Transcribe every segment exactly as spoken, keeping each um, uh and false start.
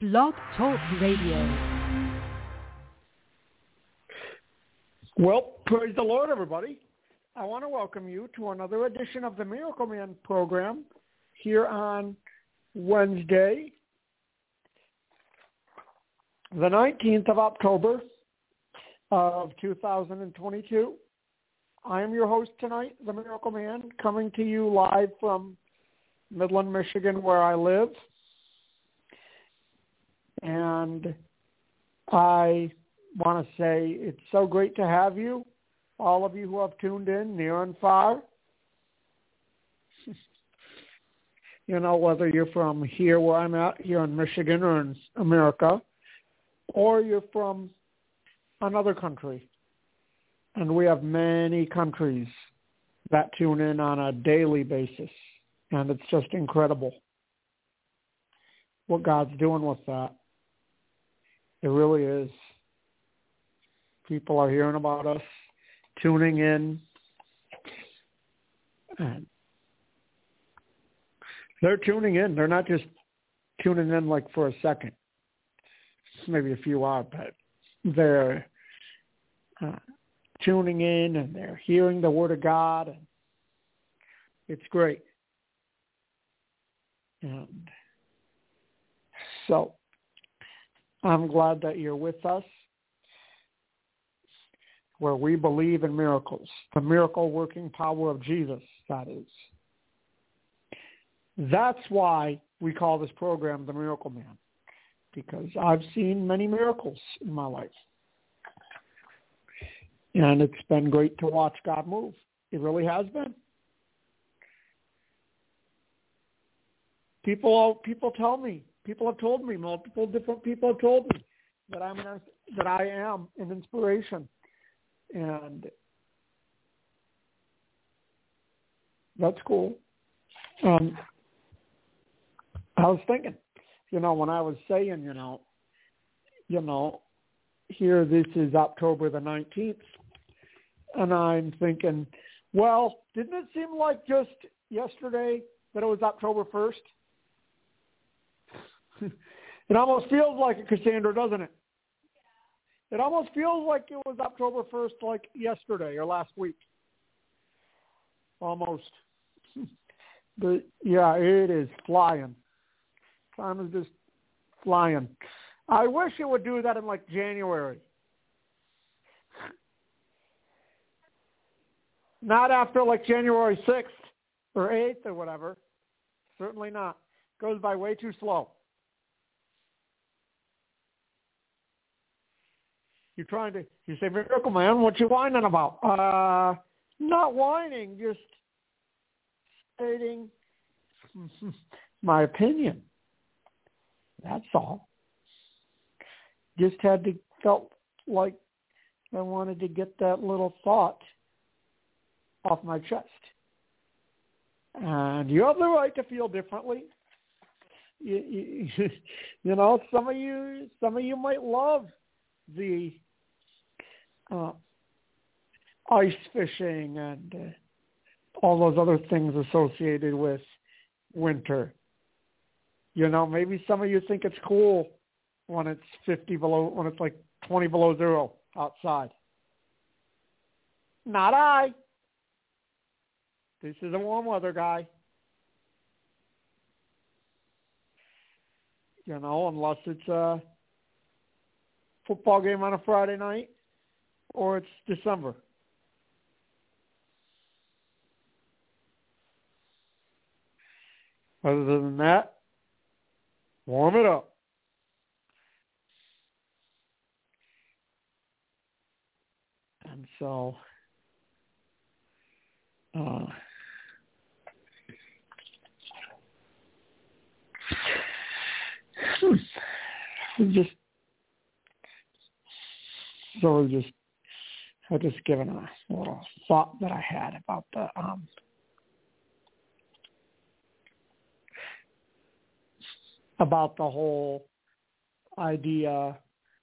Blog Talk Radio. Well, praise the Lord, everybody. I want to welcome you to another edition of the Miracle Man program here on Wednesday, the nineteenth of October of two thousand twenty-two. I am your host tonight, the Miracle Man, coming to you live from Midland, Michigan, where I live. And I want to say it's so great to have you, all of you who have tuned in near and far. You know, whether you're from here where I'm at, here in Michigan or in America, or you're from another country. And we have many countries that tune in on a daily basis. And it's just incredible what God's doing with that. It really is. People are hearing about us, tuning in, and they're tuning in. They're not just tuning in like for a second. Maybe a few are, but they're uh, tuning in and they're hearing the Word of God. And it's great. And so I'm glad that you're with us, where we believe in miracles, the miracle-working power of Jesus, that is. That's why we call this program The Miracle Man, because I've seen many miracles in my life. And it's been great to watch God move. It really has been. People, people tell me, people have told me, multiple different people have told me that I'm an, that I am an inspiration, and that's cool. Um, I was thinking, you know, when I was saying, you know, you know, here this is October the nineteenth, and I'm thinking, well, didn't it seem like just yesterday that it was October first? It almost feels like it, Cassandra, doesn't it? It almost feels like it was October first, like yesterday or last week. Almost. But yeah, it is flying. Time is just flying. I wish it would do that in like January. Not after like January sixth or eighth or whatever. Certainly not. Goes by way too slow. You're trying to, you say, Miracle Man, what you whining about? Uh, not whining, just stating my opinion. That's all. Just had to, felt like I wanted to get that little thought off my chest. And you have the right to feel differently. You, you, you know, some of you, some of you might love the uh, ice fishing and uh, all those other things associated with winter. You know, maybe some of you think it's cool when it's fifty below, when it's like twenty below zero outside. Not I. This is a warm weather guy. You know, unless it's a football game on a Friday night or it's December. Other than that, warm it up. And so, uh, just so just I just given a little thought that I had about the um, about the whole idea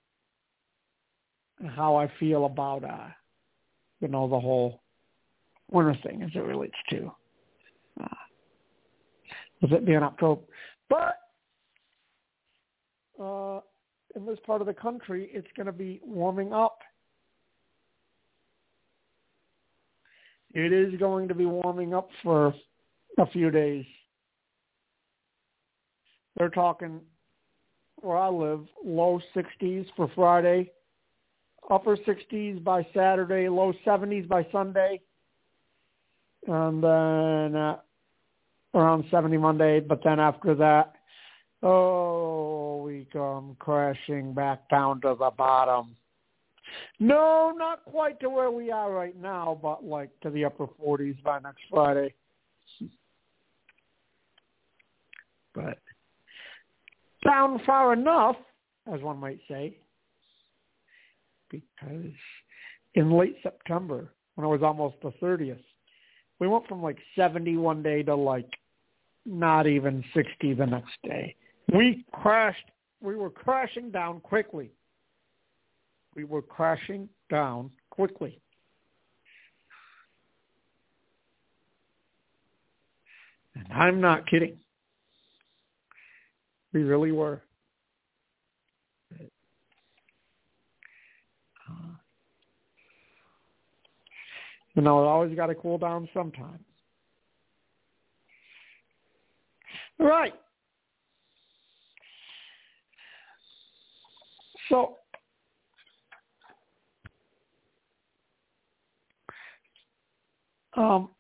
and how I feel about uh, you know, the whole winter thing as it relates to uh, with it being October. But uh, in this part of the country, it's going to be warming up. It is going to be warming up for a few days. They're talking, where I live, low sixties for Friday, upper sixties by Saturday, low seventies by Sunday, and then uh, around seventy Monday. But then after that, oh, we come crashing back down to the bottom. No, not quite to where we are right now, but like to the upper forties by next Friday. But down far enough, as one might say, because in late September, when it was almost the thirtieth, we went from like seventy one day to like not even sixty the next day. We crashed. We were crashing down quickly. We were crashing down quickly. And I'm not kidding. We really were. Uh, you know, it always got to cool down sometime. All right. So, um,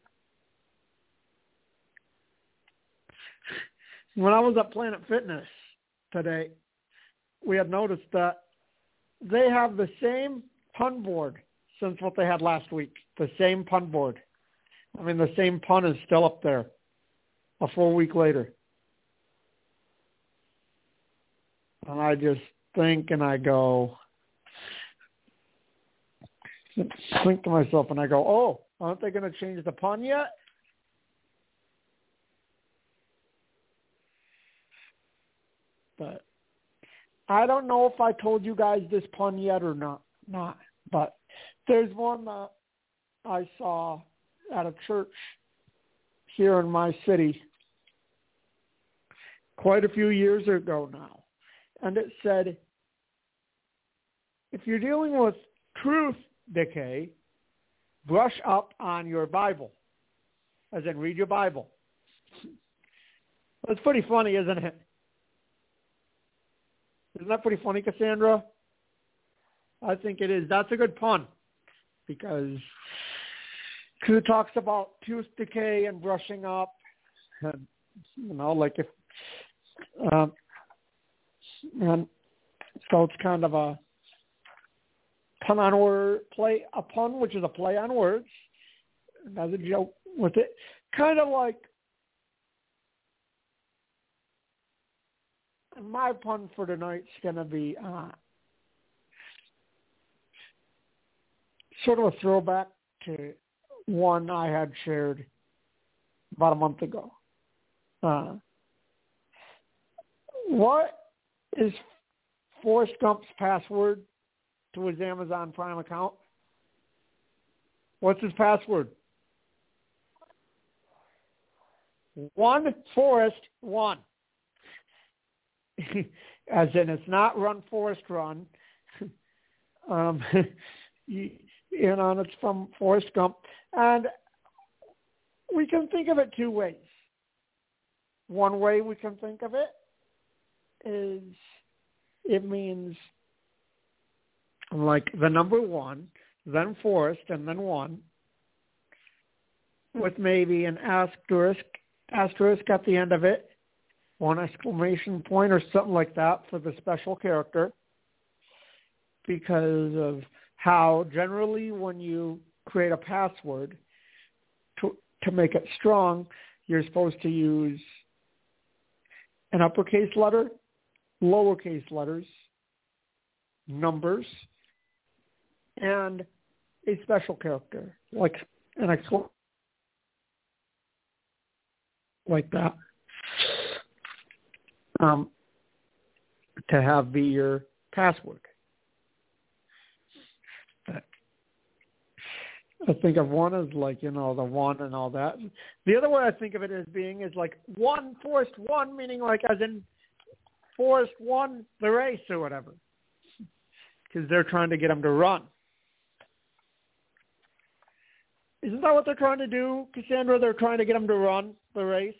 when I was at Planet Fitness today, we had noticed that they have the same pun board since what they had last week. The same pun board. I mean, the same pun is still up there a full week later. And I just think and I go, think to myself and I go, oh, aren't they going to change the pun yet? But I don't know if I told you guys this pun yet or not. Not, but there's one that I saw at a church here in my city quite a few years ago now. And it said, if you're dealing with truth decay, brush up on your Bible. As in, read your Bible. That's pretty funny, isn't it? Isn't that pretty funny, Cassandra? I think it is. That's a good pun. Because cause it talks about tooth decay and brushing up. And, you know, like if... Um, and so it's kind of a pun on word, play, a pun, which is a play on words. As a joke with it. Kind of like my pun for tonight's going to be uh, sort of a throwback to one I had shared about a month ago. Uh, what is Forrest Gump's password to his Amazon Prime account? What's his password? One Forrest one. As in, it's not Run Forrest Run. um, you, you know, and it's from Forrest Gump. And we can think of it two ways. One way we can think of it is it means like the number one, then Forrest, and then one, with maybe an asterisk, asterisk at the end of it, one exclamation point or something like that for the special character, because of how generally when you create a password to to make it strong, you're supposed to use an uppercase letter, lowercase letters, numbers, and a special character, like an exclamation, like that, um, to have be your password. But I think of one as like, you know, the one and all that. The other way I think of it as being is like one, Forrest one, meaning like as in Forrest won the race or whatever because they're trying to get him to run. Isn't that what they're trying to do, Cassandra? They're trying to get him to run the race.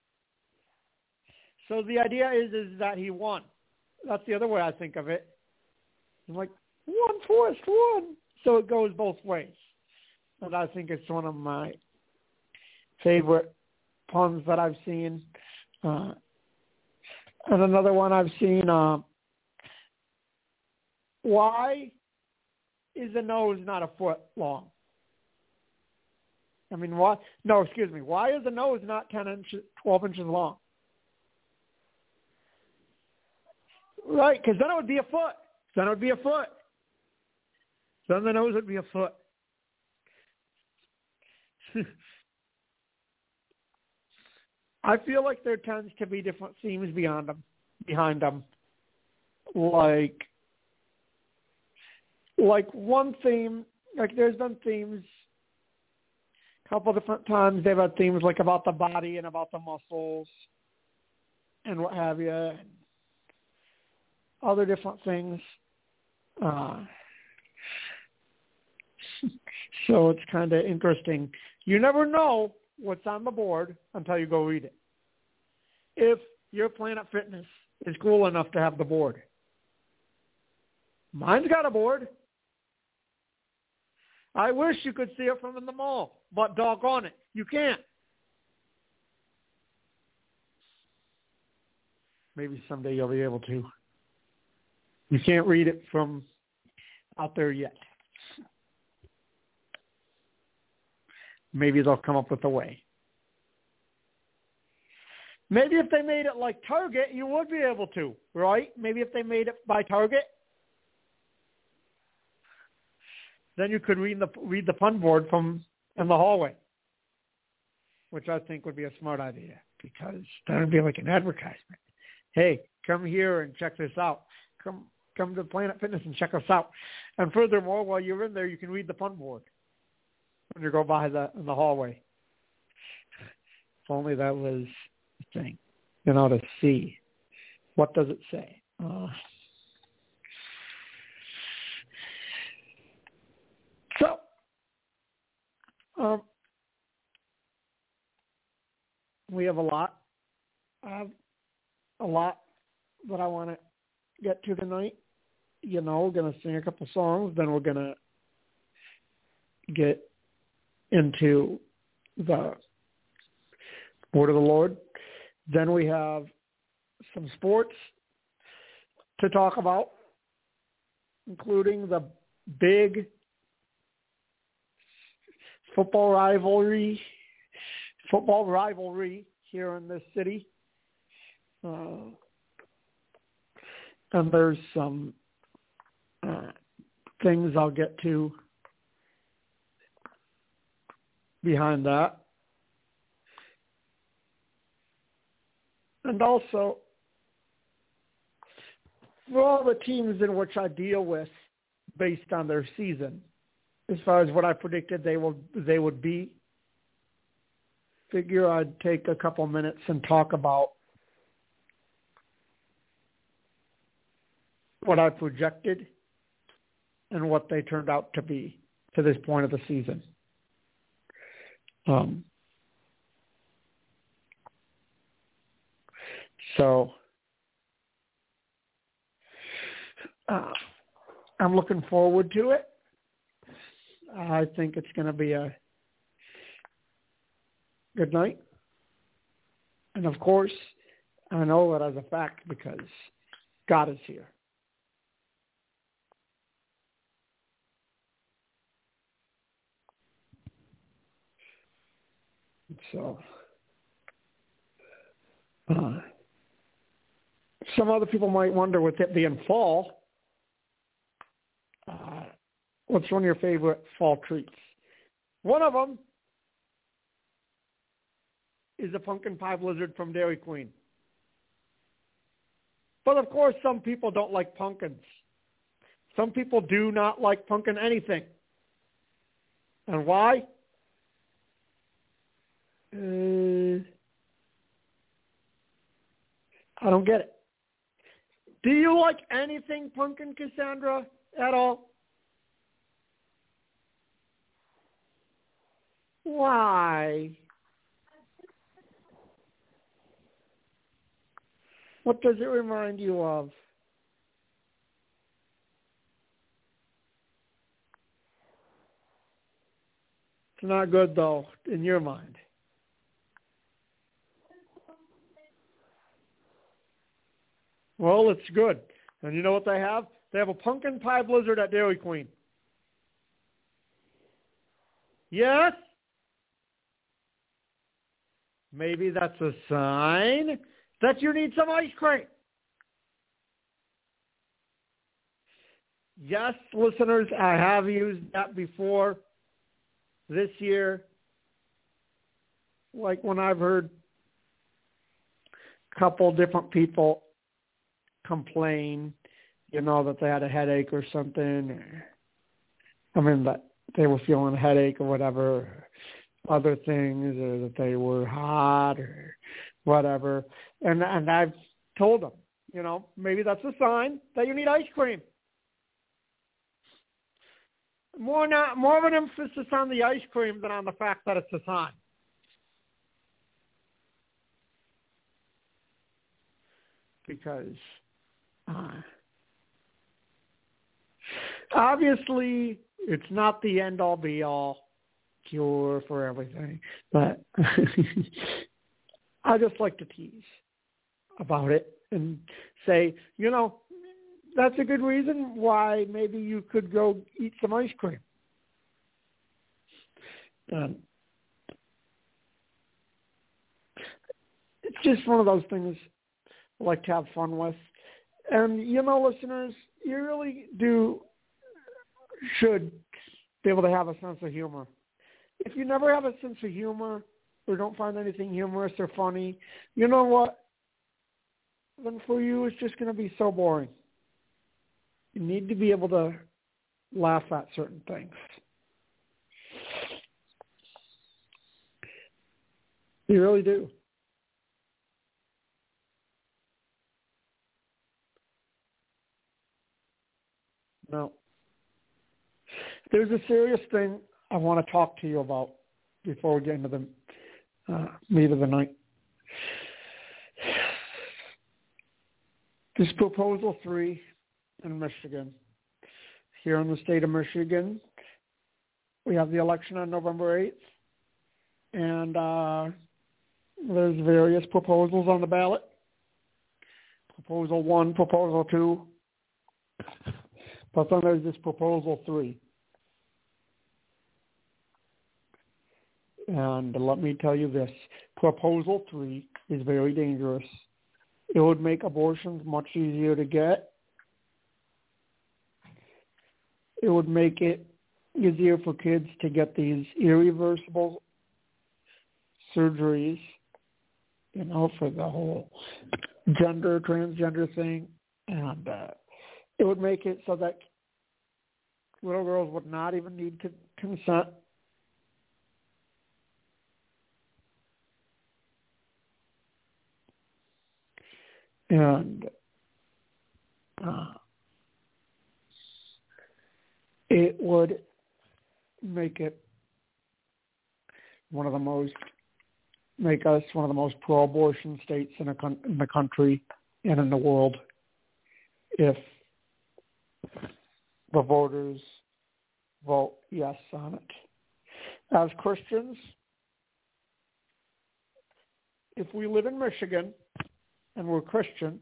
So the idea is is that he won. That's the other way I think of it. I'm like, one Forrest won. So it goes both ways. And I think it's one of my favorite puns that I've seen. Uh, and another one I've seen, uh, why is a nose not a foot long? I mean, why? No, excuse me. Why is the nose not ten inches, twelve inches long? Right, because then it would be a foot. Then it would be a foot. Then the nose would be a foot. I feel like there tends to be different themes beyond them, behind them. Like, like one theme, like there's been themes a couple different times. They've had themes like about the body and about the muscles and what have you, and other different things. Uh, so it's kind of interesting. You never know what's on the board until you go read it. If your Planet Fitness is cool enough to have the board. Mine's got a board. I wish you could see it from in the mall, but doggone it, you can't. Maybe someday you'll be able to. You can't read it from out there yet. Maybe they'll come up with a way. Maybe if they made it like Target, you would be able to, right? Maybe if they made it by Target, then you could read the read the pun board from in the hallway, which I think would be a smart idea because that would be like an advertisement. Hey, come here and check this out. Come come to Planet Fitness and check us out. And furthermore, while you're in there, you can read the pun board when you go by the in the hallway. If only that was the thing, you know, to see what does it say. Uh, so, um, we have a lot. I have a lot that I want to get to tonight. You know, we're going to sing a couple songs, then we're going to get into the Word of the Lord. Then we have some sports to talk about, including the big football rivalry, football rivalry here in this city. Uh, and there's some uh, things I'll get to behind that. And also, for all the teams in which I deal with based on their season, as far as what I predicted they will they would be, figure I'd take a couple minutes and talk about what I projected and what they turned out to be to this point of the season. Um, so uh, I'm looking forward to it. I think it's going to be a good night. And of course, I know it as a fact because God is here. So, uh, some other people might wonder, with it being fall, uh, what's one of your favorite fall treats? One of them is a pumpkin pie blizzard from Dairy Queen. But of course, some people don't like pumpkins. Some people do not like pumpkin anything. And why? Uh, I don't get it. Do you like anything pumpkin, Cassandra, at all? Why? What does it remind you of? It's not good, though, in your mind. Well, it's good. And you know what they have? They have a pumpkin pie blizzard at Dairy Queen. Yes? Maybe that's a sign that you need some ice cream. Yes, listeners, I have used that before this year. Like when I've heard a couple different people complain, you know, that they had a headache or something. Or, I mean, that they were feeling a headache or whatever, or other things, or that they were hot or whatever. And and I've told them, you know, maybe that's a sign that you need ice cream. More not more of an emphasis on the ice cream than on the fact that it's a sign. Because uh, obviously it's not the end-all be-all cure for everything, but I just like to tease about it and say, you know, that's a good reason why maybe you could go eat some ice cream. Um, it's just one of those things I like to have fun with. And, you know, listeners, you really do should be able to have a sense of humor. If you never have a sense of humor or don't find anything humorous or funny, you know what? Then for you, it's just going to be so boring. You need to be able to laugh at certain things. You really do. Now, there's a serious thing I want to talk to you about before we get into the uh, meat of the night. This Proposal three in Michigan. Here in the state of Michigan, we have the election on November eighth, and uh, there's various proposals on the ballot. Proposal one, Proposal two, but then there's this Proposal three. And let me tell you this, Proposal three is very dangerous. It would make abortions much easier to get. It would make it easier for kids to get these irreversible surgeries, you know, for the whole gender, transgender thing. And uh, it would make it so that little girls would not even need to consent. And uh, it would make it one of the most, make us one of the most pro-abortion states in, a, in the country and in the world if the voters vote yes on it. As Christians, if we live in Michigan and we're Christian,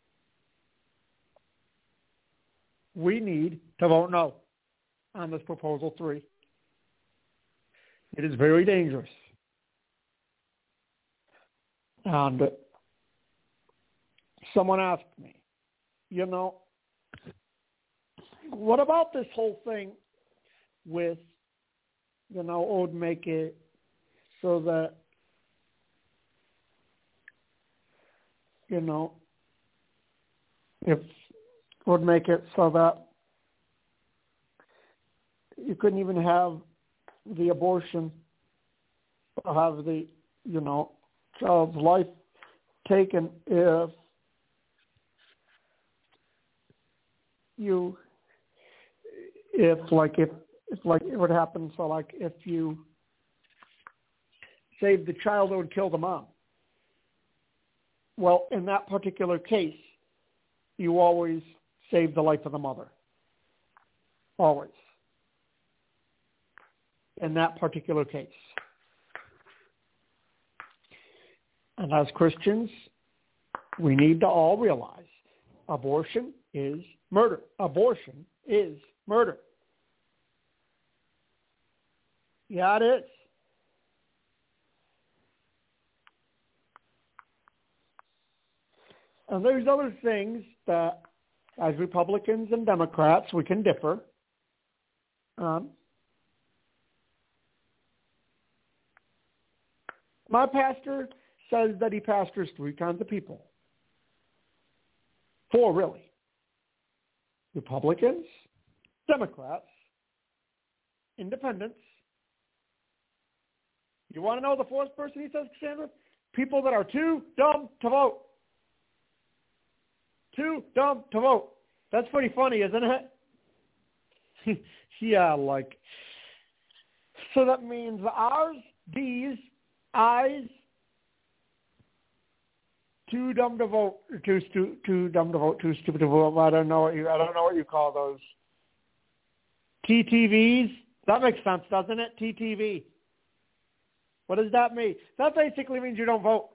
we need to vote no on this Proposal three. It is very dangerous. And someone asked me, you know, what about this whole thing with, you know, it would make it so that, you know, if it would make it so that you couldn't even have the abortion or have the, you know, child's life taken if you, if like if, if like it would happen, so like if you save the child that would kill the mom, well, in that particular case, you always save the life of the mother. Always. In that particular case. And as Christians, we need to all realize abortion is murder. Abortion is murder. Yeah, it is. And there's other things that, as Republicans and Democrats, we can differ. Um, my pastor says that he pastors three kinds of people. Four, really. Republicans, Democrats, Independents. You want to know the fourth person he says, Cassandra? People that are too dumb to vote. Too dumb to vote. That's pretty funny, isn't it? Yeah, like, so that means R's, D's, I's, too dumb to vote, too stu- too dumb to vote, too stupid to vote. I don't know what you I don't know what you call those. T T Vs. That makes sense, doesn't it? T T V. What does that mean? That basically means you don't vote.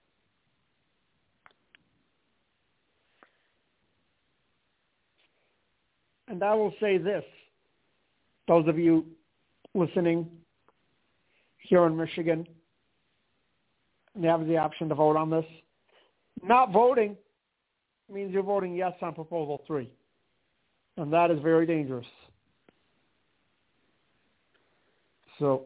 And I will say this, those of you listening here in Michigan, and you have the option to vote on this, not voting means you're voting yes on Proposal three. And that is very dangerous. So,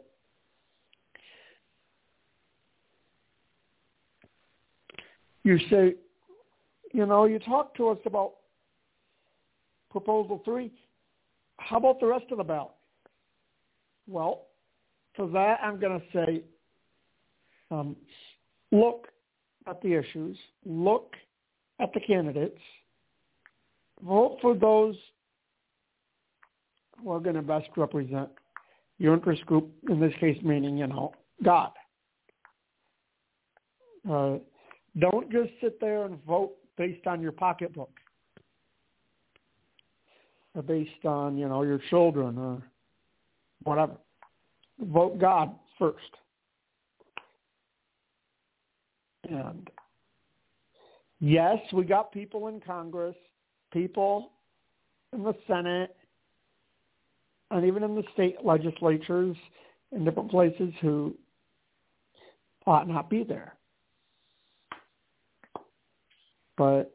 you say, you know, you talk to us about Proposal three. How about the rest of the ballot? Well, for that, I'm going to say, um, look at the issues, look at the candidates, vote for those who are going to best represent your interest group, in this case meaning, you know, God. Uh, don't just sit there and vote based on your pocketbook, or based on, you know, your children or whatever. Vote God first. And yes, we got people in Congress, people in the Senate, and even in the state legislatures in different places who ought not be there. But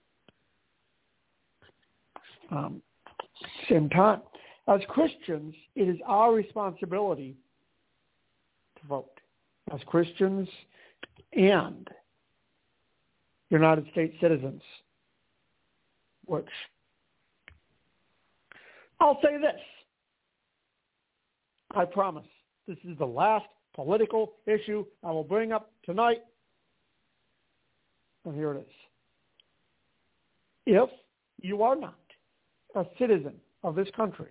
um, same time, as Christians, it is our responsibility to vote. As Christians and United States citizens, which I'll say this, I promise, this is the last political issue I will bring up tonight, and here it is. If you are not a citizen of this country,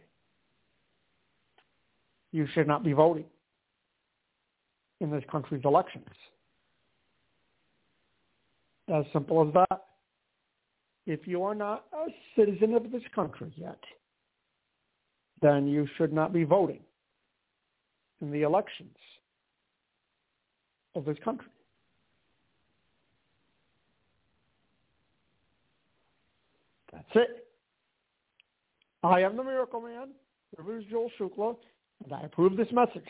you should not be voting in this country's elections. As simple as that. If you are not a citizen of this country yet, then you should not be voting in the elections of this country. That's it. I am the Miracle Man, Rivers Joel Shukla, and I approve this message.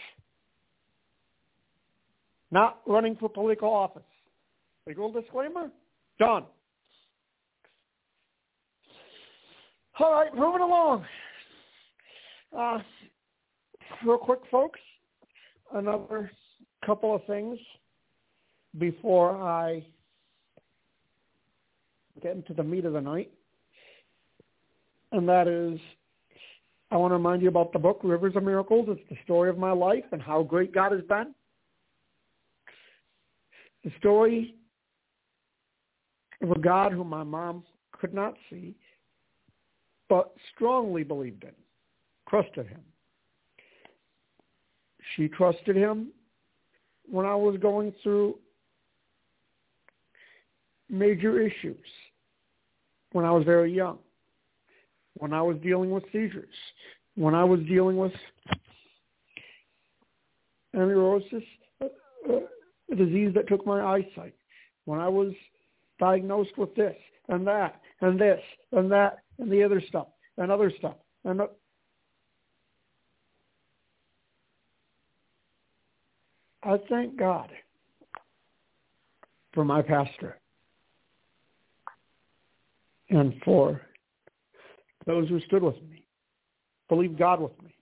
Not running for political office. Legal disclaimer? Done. All right, moving along. Uh, real quick, folks, another couple of things before I get into the meat of the night. And that is, I want to remind you about the book, Rivers of Miracles. It's the story of my life and how great God has been. The story of a God whom my mom could not see, but strongly believed in, trusted him. She trusted him when I was going through major issues, when I was very young, when I was dealing with seizures, when I was dealing with amaurosis, a disease that took my eyesight, when I was diagnosed with this and that and this and that and the other stuff and other stuff. And I thank God for my pastor and for those who stood with me, believed God with me.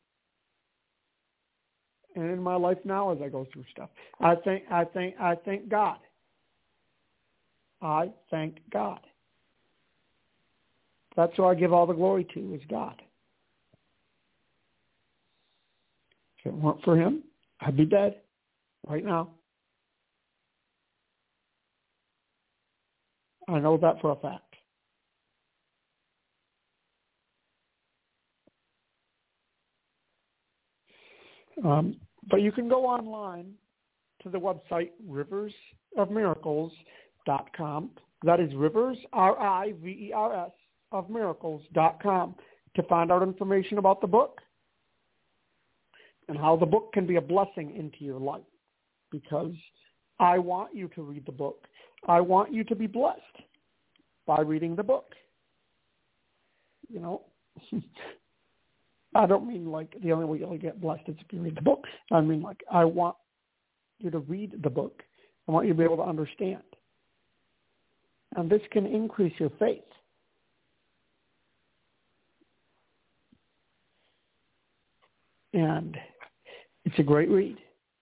And in my life now as I go through stuff, I thank, I thank, I thank God. I thank God. That's who I give all the glory to, is God. If it weren't for him, I'd be dead right now. I know that for a fact. Um, but you can go online to the website rivers of miracles dot com. That is Rivers, R I V E R S, of miracles dot com, to find out information about the book and how the book can be a blessing into your life. Because I want you to read the book. I want you to be blessed by reading the book. You know, I don't mean like the only way you'll get blessed is if you read the book. I mean like I want you to read the book. I want you to be able to understand. And this can increase your faith. And it's a great read.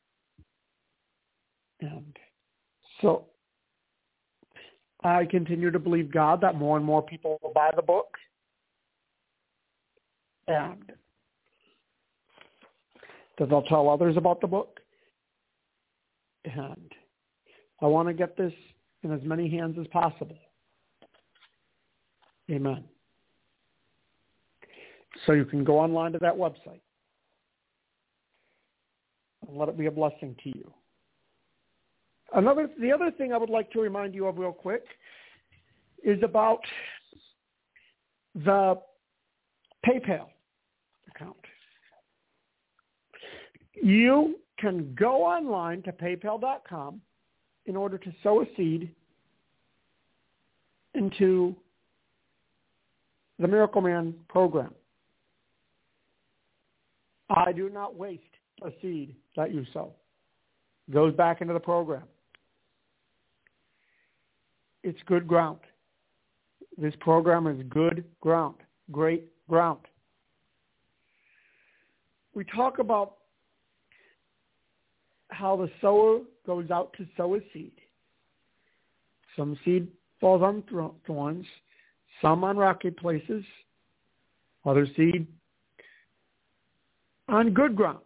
And so I continue to believe God that more and more people will buy the book. And that they'll tell others about the book. And I want to get this in as many hands as possible. Amen. So you can go online to that website and let it be a blessing to you. Another, the other thing I would like to remind you of real quick is about the PayPal account. You can go online to paypal dot com in order to sow a seed into the Miracle Man program. I do not waste a seed that you sow. It goes back into the program. It's good ground. This program is good ground, great ground. We talk about how the sower goes out to sow a seed. Some seed falls on thorns, some on rocky places, other seed on good ground.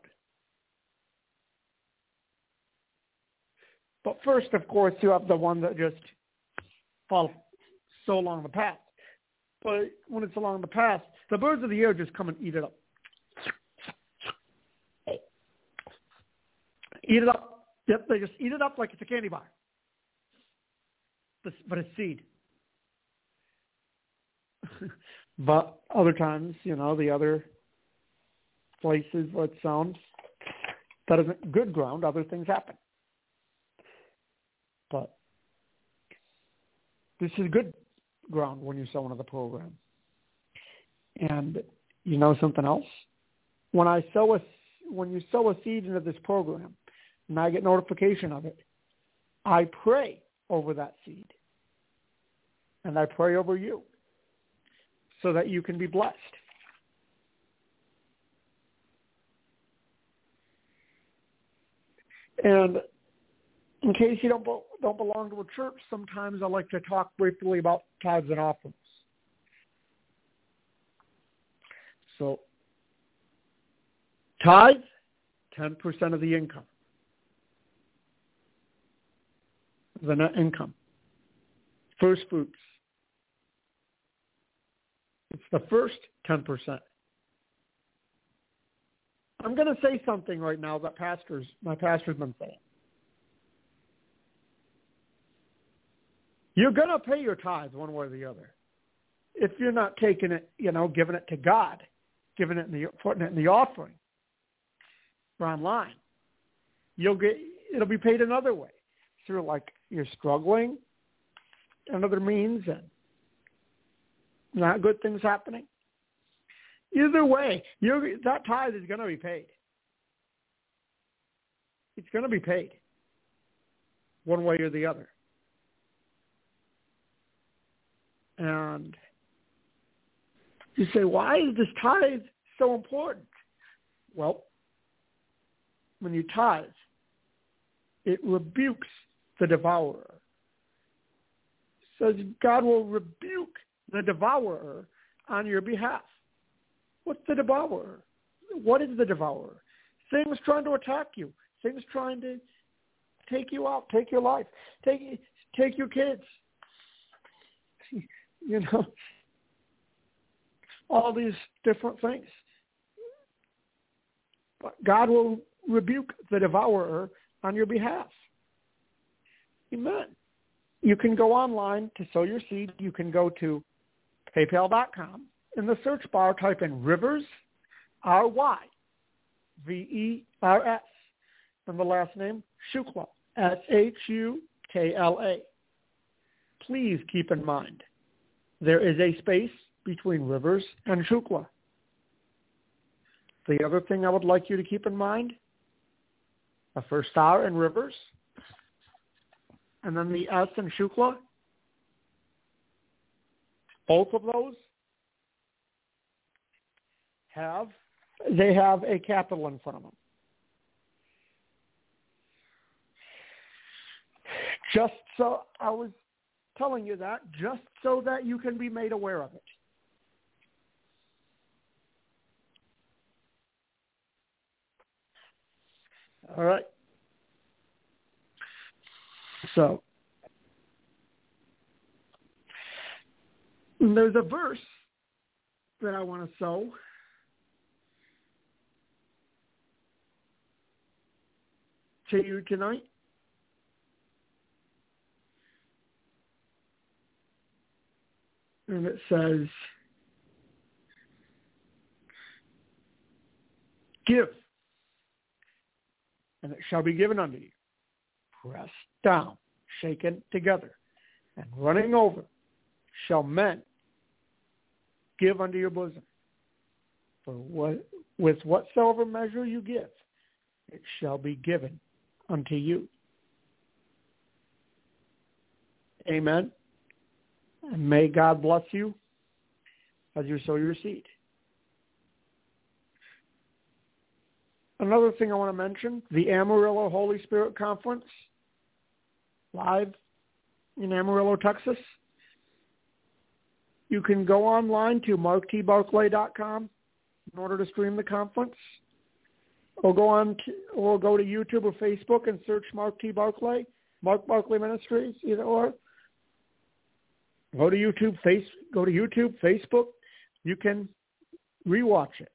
But first, of course, you have the one that just fall so along the path. But when it's along the path, the birds of the air just come and eat it up. Eat it up. Yep, they just eat it up like it's a candy bar. But it's seed. But other times, you know, the other places where it sounds that isn't good ground, other things happen. But this is good ground when you sow into the program. And you know something else? When I sow a, when you sow a seed into this program, and I get notification of it, I pray over that seed. And I pray over you so that you can be blessed. And in case you don't don't belong to a church, sometimes I like to talk briefly about tithes and offerings. So, tithe, ten percent of the income, the net income, first fruits. It's the first ten percent. I'm going to say something right now that pastors, my pastor's been saying. You're going to pay your tithes one way or the other. If you're not taking it, you know, giving it to God, giving it in the, putting it in the offering or online, you'll get, it'll be paid another way through, like, you're struggling, another means, and not good things happening. Either way, you're, that tithe is going to be paid. It's going to be paid one way or the other. And you say, why is this tithe so important? Well, when you tithe, it rebukes the devourer. It says God will rebuke the devourer on your behalf. What's the devourer? What is the devourer? Things trying to attack you. Things trying to take you out, take your life, take take your kids. You know, all these different things. But God will rebuke the devourer on your behalf. Amen. You can go online to sow your seed. You can go to paypal dot com. In the search bar, type in Rivers, R Y V E R S, and the last name, Shukla, S H U K L A. Please keep in mind, there is a space between Rivers and Shukla. The other thing I would like you to keep in mind, the first R in Rivers, and then the S in Shukla, both of those have, they have a capital in front of them. Just so, I was telling you that, just so that you can be made aware of it. All right. So, there's a verse that I want to sow. To you tonight. And it says, give, and it shall be given unto you. Pressed down, shaken together, and running over, shall men give unto your bosom. For what, with whatsoever measure you give, it shall be given unto you. Amen. And may God bless you as you sow your seed. Another thing I want to mention, the Amarillo Holy Spirit Conference, live in Amarillo, Texas. You can go online to mark t barclay dot com in order to stream the conference. Or go on, to, or go to YouTube or Facebook and search Mark T. Barclay, Mark Barclay Ministries, either or. Go to YouTube, face, go to YouTube, Facebook. You can rewatch it.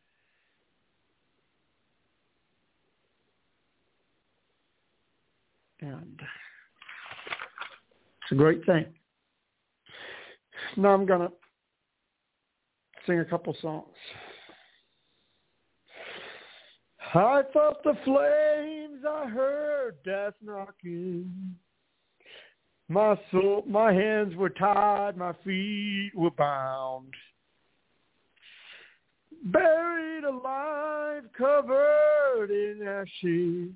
And it's a great thing. Now I'm going to sing a couple songs. I felt the flames, I heard death knocking. My soul, my hands were tied, my feet were bound. Buried alive, covered in ashes.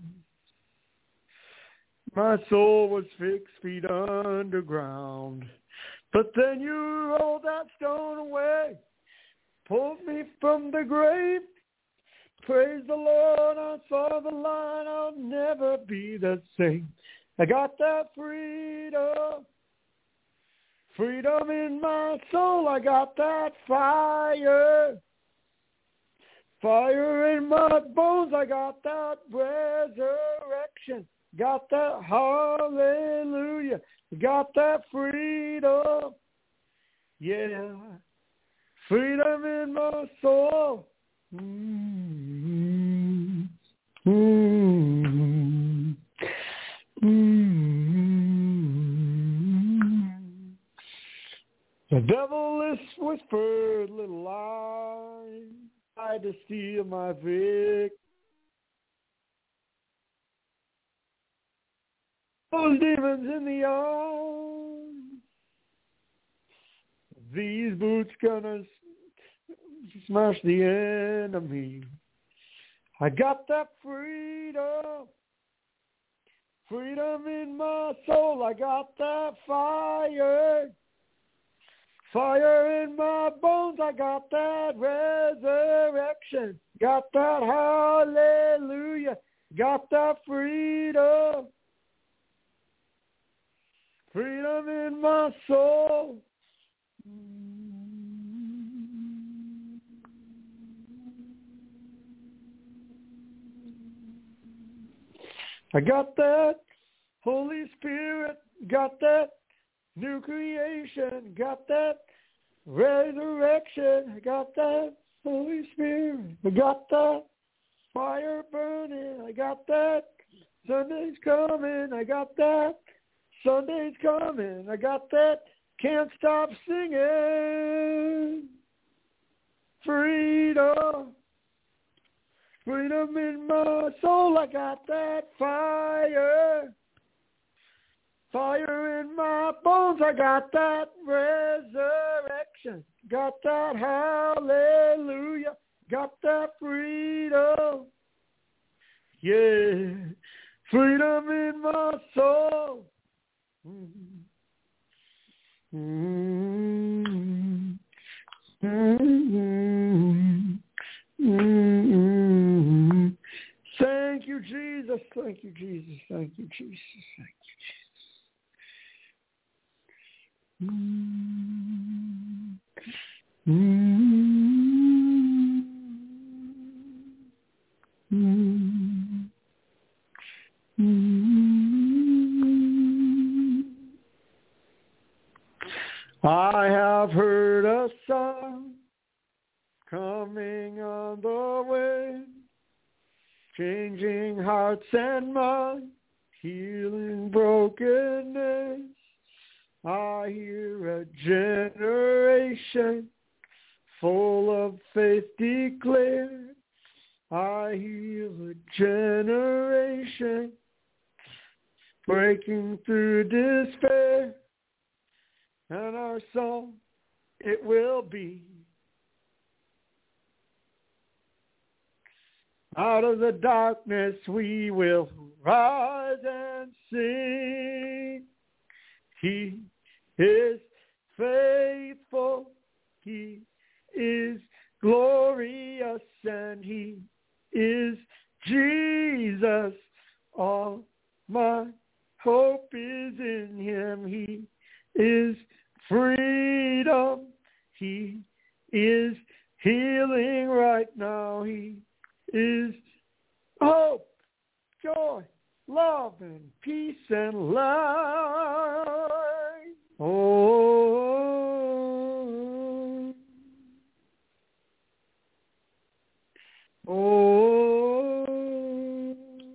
My soul was six feet underground. But then you rolled that stone away, pulled me from the grave. Praise the Lord, I saw the light, I'll never be the same. I got that freedom, freedom in my soul. I got that fire, fire in my bones. I got that resurrection, got that hallelujah, got that freedom, yeah, freedom in my soul. Mm-hmm. Mm-hmm. Mm-hmm. The devil is whispered little lies, tried to steal my victory. Those demons in the arms, these boots gonna smash the enemy. I got that freedom, freedom in my soul. I got that fire, fire in my bones. I got that resurrection, got that hallelujah, got that freedom, freedom in my soul. I got that Holy Spirit, got that new creation, got that resurrection, I got that Holy Spirit, I got that fire burning, I got that Sunday's coming, I got that Sunday's coming, I got that can't stop singing. Freedom, freedom in my soul. I got that fire, fire in my bones. I got that resurrection, got that hallelujah, got that freedom. Yeah, freedom in my soul. Mm-hmm. Mm-hmm. Mm-hmm. Mm-hmm. Thank you, Jesus. Thank you, Jesus. Thank you, Jesus. Thank you, Jesus. Mm-hmm. Mm-hmm. Mm-hmm. I have heard a song coming on the way, changing hearts and minds, healing brokenness. I hear a generation full of faith declare. I hear a generation breaking through despair. And our song, it will be out of the darkness we will rise and sing. He is faithful, he is glorious, and he is Jesus. All my hope is in him. He is freedom. He is healing right now. He is hope, joy, love, and peace and light. Oh, oh,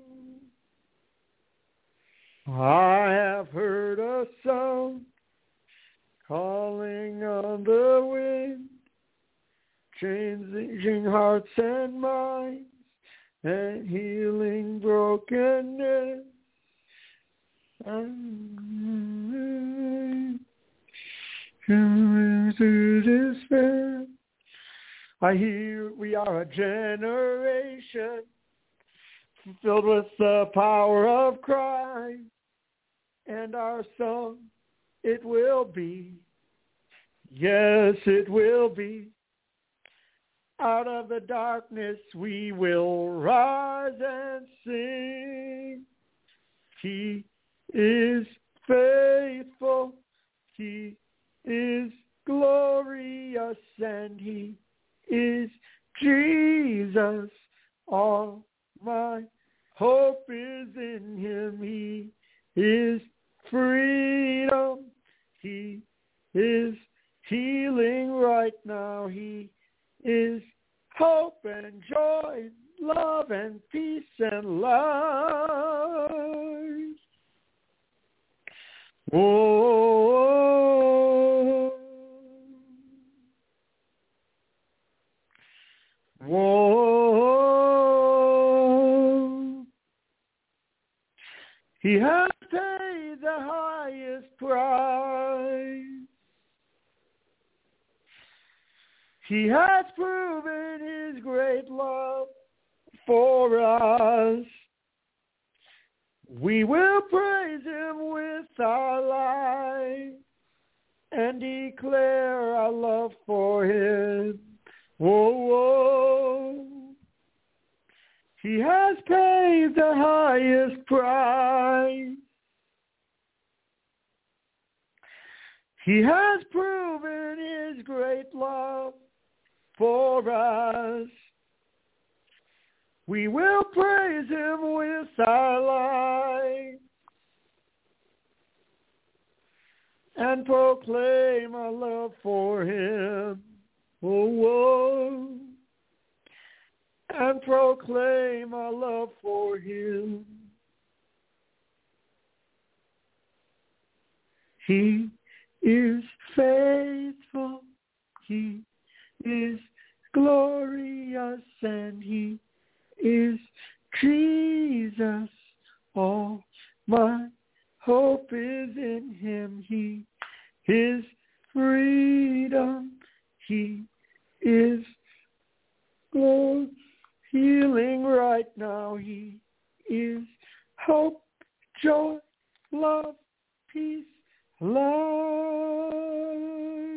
I have heard a song calling on the wind, changing hearts and minds, and healing brokenness. Through despair, I hear we are a generation filled with the power of Christ, and our song, it will be, yes, it will be, out of the darkness we will rise and sing. He is faithful, he is glorious, and he is Jesus. All my hope is in him. He is freedom. He is healing right now. He is hope and joy, love and peace and life. Whoa, whoa, he has paid the highest price. He has proven his great love for us. We will praise him with our life and declare our love for him. Whoa, whoa. He has paid the highest price. He has proven his great love for us. We will praise him with our life and proclaim our love for him. Oh, whoa. And proclaim our love for him. He is faithful. He is glorious, and he is Jesus. All my hope is in him. He is freedom. He is glory, healing right now. He is hope, joy, love, peace, life.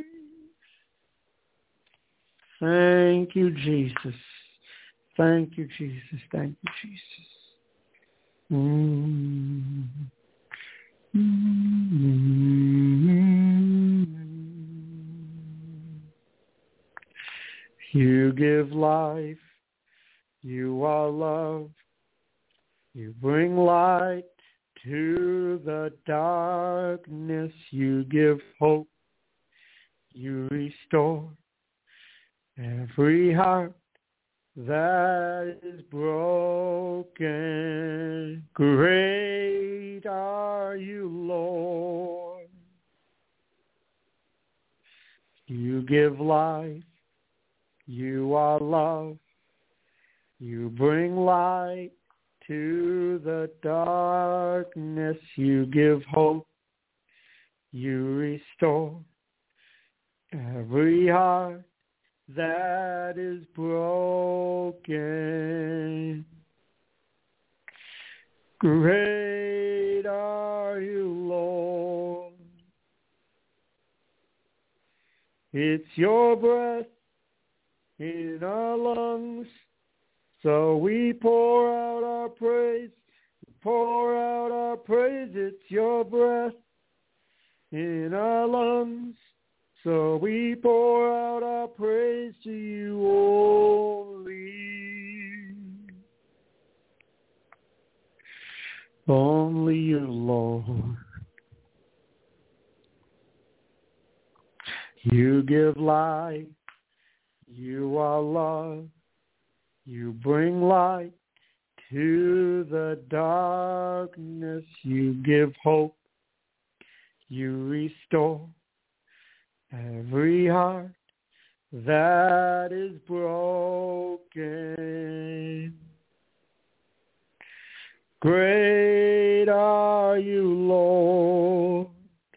Thank you, Jesus. Thank you, Jesus. Thank you, Jesus. Mm. Mm-hmm. You give life. You are love. You bring light to the darkness. You give hope. You restore every heart that is broken. Great are you, Lord. You give life. You are love. You bring light to the darkness. You give hope. You restore every heart that is broken. Great are you, Lord. It's your breath in our lungs, so we pour out our praise. Pour out our praise. It's your breath in our lungs, so we pour out our praise to you only. Only you, Lord. You give life. You are love. You bring light to the darkness. You give hope. You restore every heart that is broken. Great are you, Lord.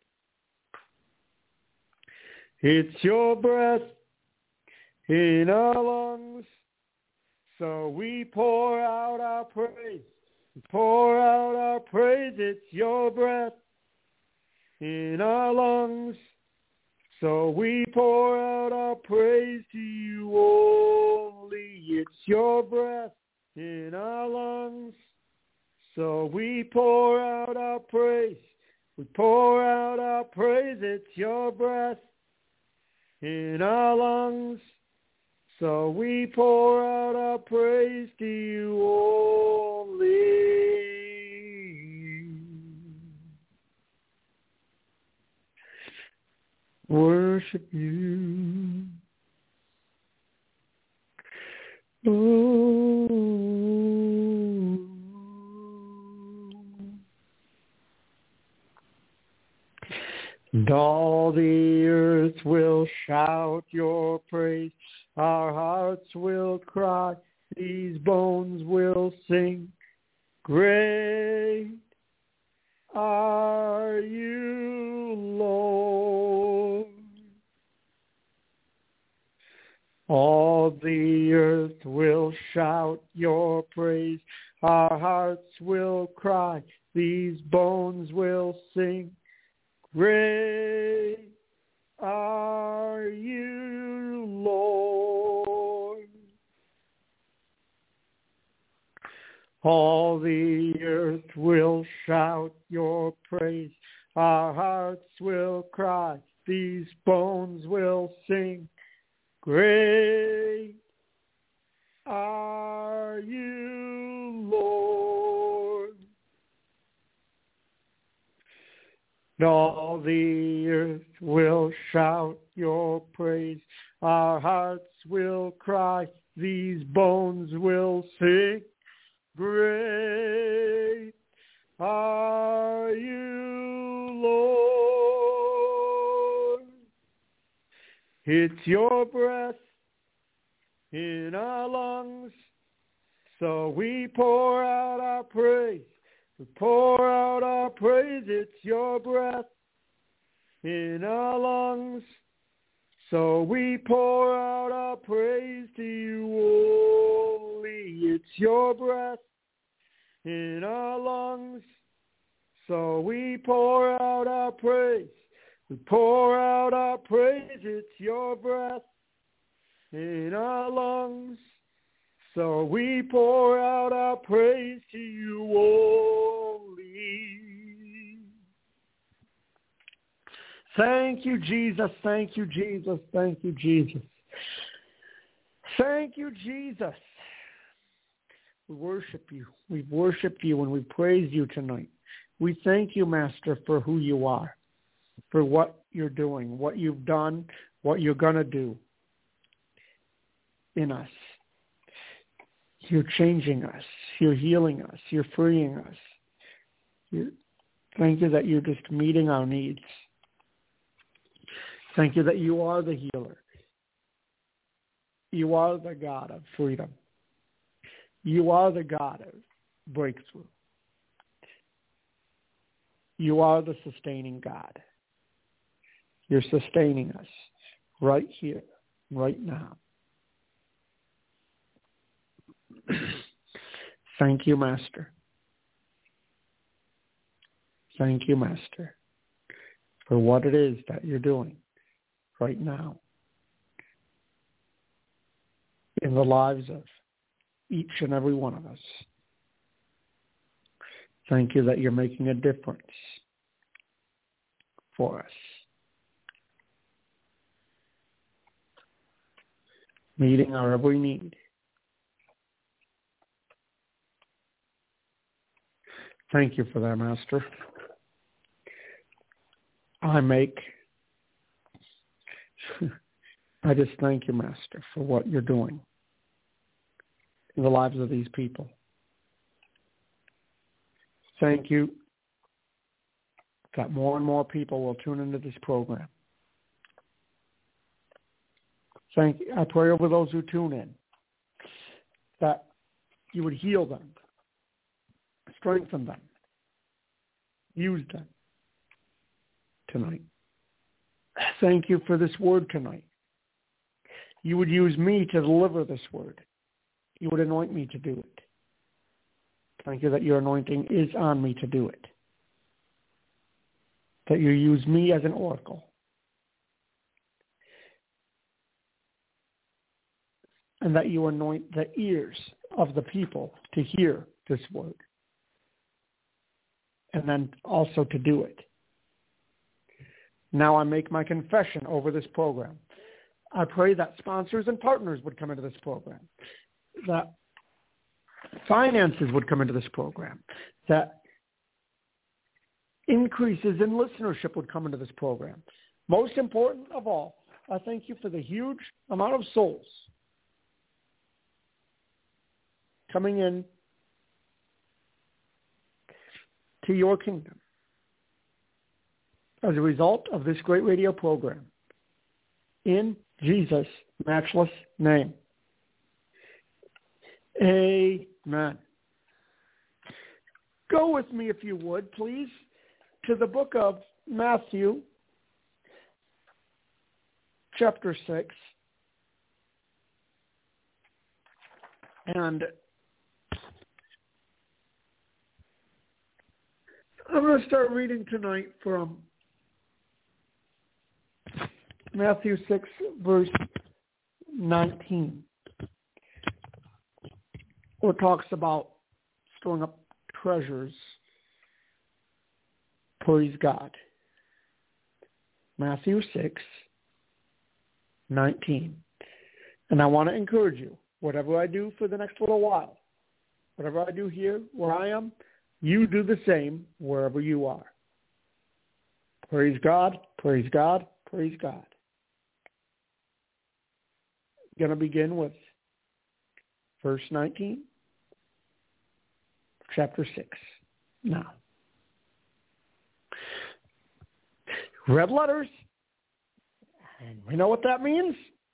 It's your breath in our lungs, so we pour out our praise. We pour out our praise. It's your breath in our lungs, so we pour out our praise to you only. It's your breath in our lungs, so we pour out our praise. We pour out our praise. It's your breath in our lungs, so we pour out our praise to you only. worship you. Oh. And all the earth will shout your praise. Our hearts will cry. These bones will sing. Great are you, Lord. All the earth will shout your praise. Our hearts will cry. These bones will sing. Great are you, Lord. All the earth will shout your praise. Our hearts will cry. These bones will sing. Great are you, Lord. And all the earth will shout your praise. Our hearts will cry. These bones will sing. Great are you, Lord. It's your breath in our lungs, so we pour out our praise. We pour out our praise. It's your breath in our lungs, so we pour out our praise to you only. It's your breath in our lungs, so we pour out our praise. We pour out our praise. It's your breath in our lungs, so we pour out our praise to you only. Thank you, Jesus. Thank you, Jesus. Thank you, Jesus. Thank you, Jesus. We worship you. We worship you and we praise you tonight. We thank you, Master, for who you are, for what you're doing, what you've done, what you're going to do in us. You're changing us. You're healing us. You're freeing us. You're, thank you that you're just meeting our needs. Thank you that you are the healer. You are the God of freedom. You are the God of breakthrough. You are the sustaining God. You're sustaining us right here, right now. Thank you, Master. Thank you, Master, for what it is that you're doing right now in the lives of each and every one of us. Thank you that you're making a difference for us. Meeting our every need. Thank you for that, Master. I make, I just thank you, Master, for what you're doing in the lives of these people. Thank you that more and more people will tune into this program. Thank you. I pray over those who tune in that you would heal them, strengthen them, use them tonight. Thank you for this word tonight. You would use me to deliver this word. You would anoint me to do it. Thank you that your anointing is on me to do it. That you use me as an oracle. And that you anoint the ears of the people to hear this word. And then also to do it. Now I make my confession over this program. I pray that sponsors and partners would come into this program. That finances would come into this program. That increases in listenership would come into this program. most important of all, I thank you for the huge amount of souls coming in to your kingdom as a result of this great radio program. In Jesus' matchless name. Amen. Go with me, if you would, please, to the book of Matthew, chapter six. And I'm going to start reading tonight from Matthew six, verse nineteen, where it talks about storing up treasures. Praise God. Matthew six, nineteen. And I want to encourage you, whatever I do for the next little while, whatever I do here where I am, you do the same wherever you are. Praise God, praise God, praise God. Going to begin with verse nineteen, chapter six. Now, red letters, and we know what that means.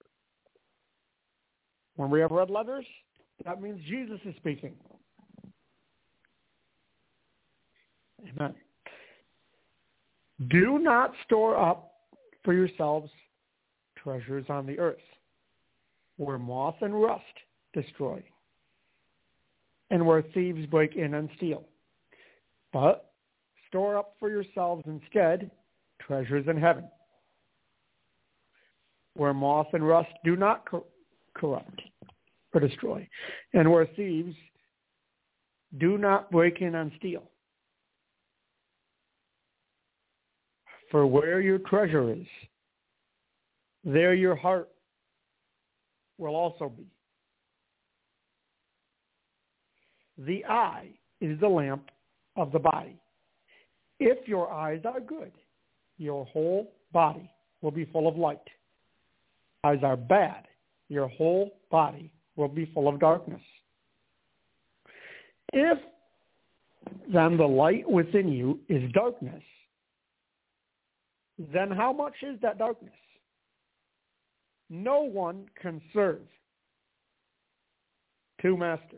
When we have red letters, that means Jesus is speaking. Amen. Do not store up for yourselves treasures on the earth, where moth and rust destroy, and where thieves break in and steal. But store up for yourselves instead treasures in heaven, where moth and rust do not co- corrupt or destroy, and where thieves do not break in and steal. For where your treasure is, there your heart will also be. The eye is the lamp of the body. If your eyes are good, your whole body will be full of light. Eyes are bad, your whole body will be full of darkness. If then the light within you is darkness, then how much is that darkness? No one can serve two masters.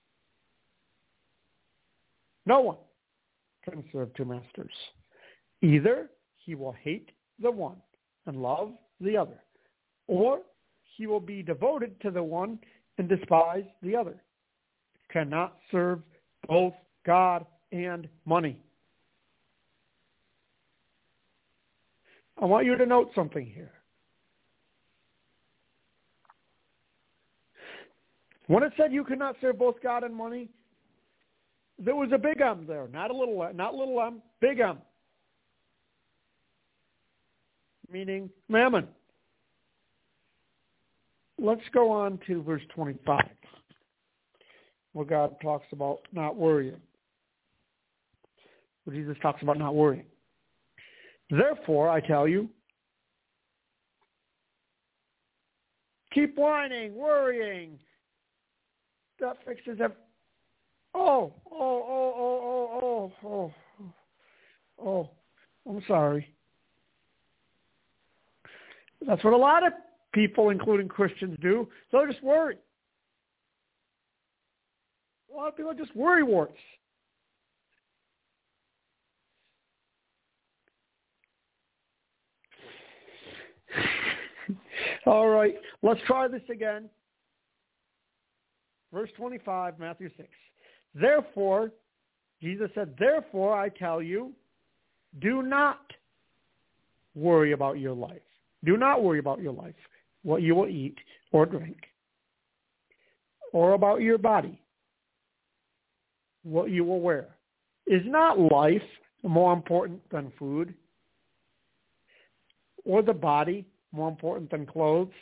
No one can serve two masters. Either he will hate the one and love the other, or he will be devoted to the one and despise the other. Cannot serve both God and money. I want you to note something here. When it said you could not serve both God and money, there was a big M there, not a little, not little m, big M, meaning mammon. Let's go on to verse twenty-five, where God talks about not worrying. Where Jesus talks about not worrying. Therefore, I tell you, keep whining, worrying. That fixes everything. Oh, oh, oh, oh, oh, oh, oh, oh, I'm sorry. That's what a lot of people, including Christians, do. They'll just worry. A lot of people just worry warts. All right, let's try this again. Verse twenty-five, Matthew six. Therefore, Jesus said, therefore I tell you, do not worry about your life. Do not worry about your life, what you will eat or drink, or about your body, what you will wear. Is not life more important than food, or the body more important than clothes?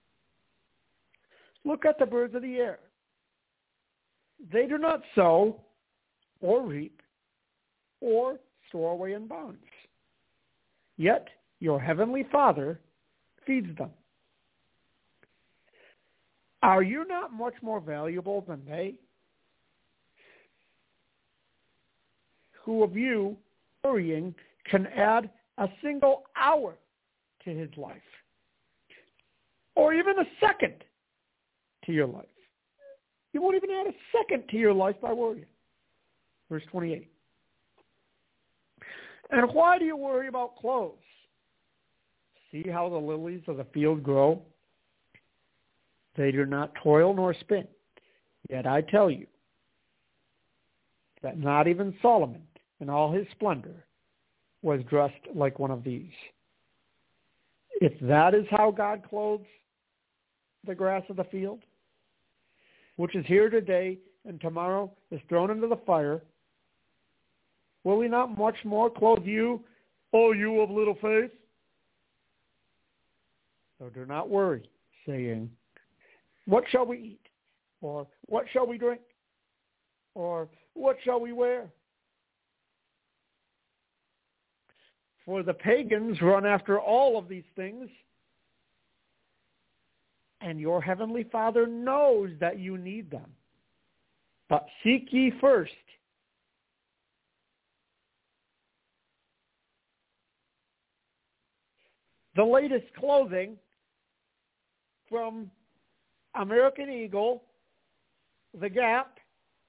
Look at the birds of the air. They do not sow or reap or store away in barns. Yet your heavenly Father feeds them. Are you not much more valuable than they? Who of you, worrying, can add a single hour to his life? Or even a second to your life? You won't even add a second to your life by worrying. Verse twenty-eight. And why do you worry about clothes? See how the lilies of the field grow? They do not toil nor spin. Yet I tell you that not even Solomon in all his splendor was dressed like one of these. If that is how God clothes the grass of the field, which is here today and tomorrow is thrown into the fire, will he not much more clothe you, O you of little faith? So do not worry, saying, what shall we eat? Or what shall we drink? Or what shall we wear? For the pagans run after all of these things, and your heavenly Father knows that you need them. But seek ye first the latest clothing from American Eagle, The Gap,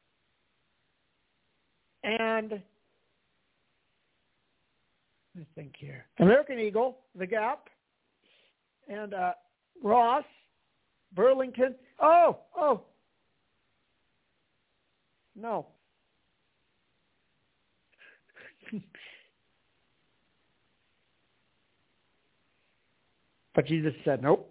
and I think here, American Eagle, The Gap, and uh, Ross, Burlington. Oh, oh, no. But Jesus said, nope.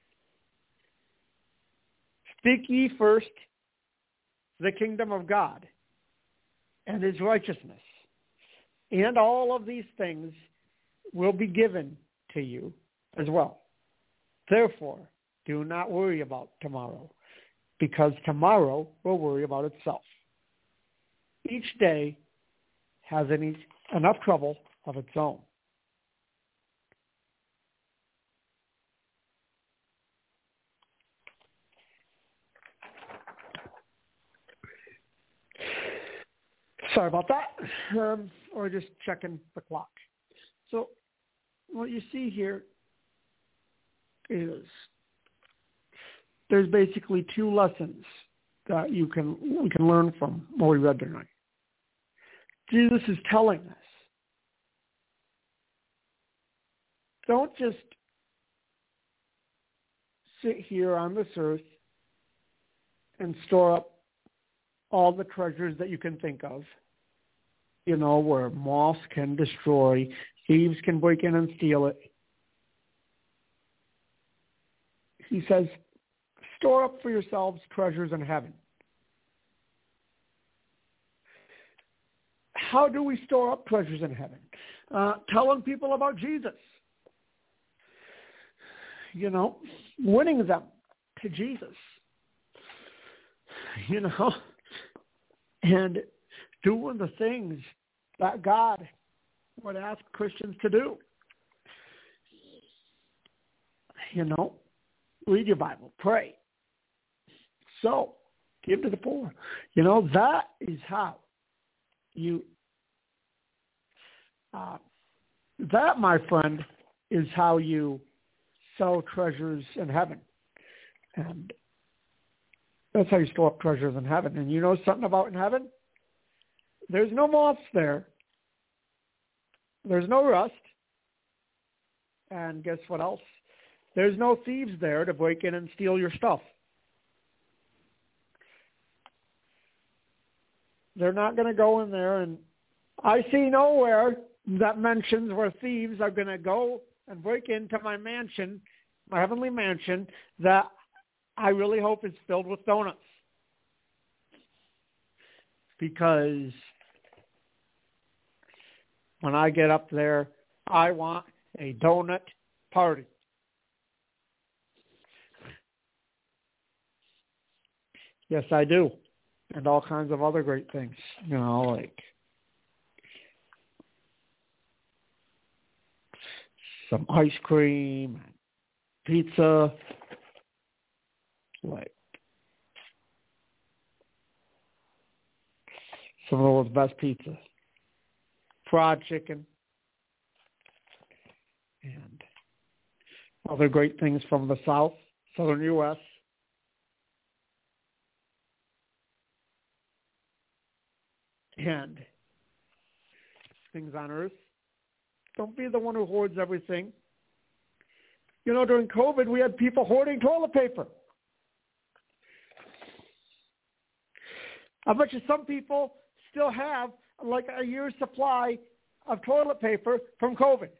Seek ye first the kingdom of God and his righteousness, and all of these things will be given to you as well. Therefore, do not worry about tomorrow, because tomorrow will worry about itself. Each day has any, enough trouble of its own. Sorry about that, um, or just checking the clock. So what you see here is there's basically two lessons that you can we can learn from what we read tonight. Jesus is telling us, don't just sit here on this earth and store up all the treasures that you can think of, you know, where moths can destroy, thieves can break in and steal it. He says, store up for yourselves treasures in heaven. How do we store up treasures in heaven? Uh, telling people about Jesus. You know, winning them to Jesus. You know, and doing the things that God would ask Christians to do. You know, read your Bible, pray. So, give to the poor. You know, that is how you, uh, that, my friend, is how you sow treasures in heaven. And that's how you store up treasures in heaven. And you know something about in heaven? There's no moths there. There's no rust. And guess what else? There's no thieves there to break in and steal your stuff. They're not going to go in there, and I see nowhere that mentions where thieves are going to go and break into my mansion, my heavenly mansion, that I really hope is filled with donuts. Because when I get up there, I want a donut party. Yes, I do. And all kinds of other great things, you know, like. some ice cream, pizza, like some of the world's best pizza, fried chicken, and other great things from the South, Southern U S And things on earth. Don't be the one who hoards everything. You know, during COVID, we had people hoarding toilet paper. I bet you some people still have like a year's supply of toilet paper from COVID.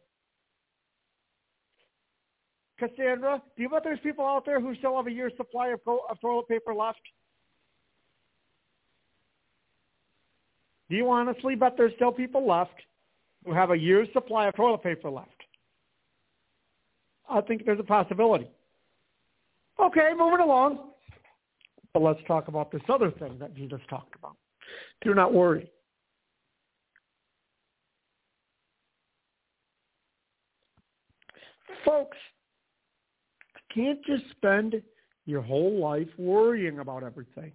Cassandra, do you bet there's people out there who still have a year's supply of, of toilet paper left? Do you honestly bet there's still people left who have a year's supply of toilet paper left? I think there's a possibility. Okay, moving along. But let's talk about this other thing that Jesus talked about. Do not worry. Folks, you can't just spend your whole life worrying about everything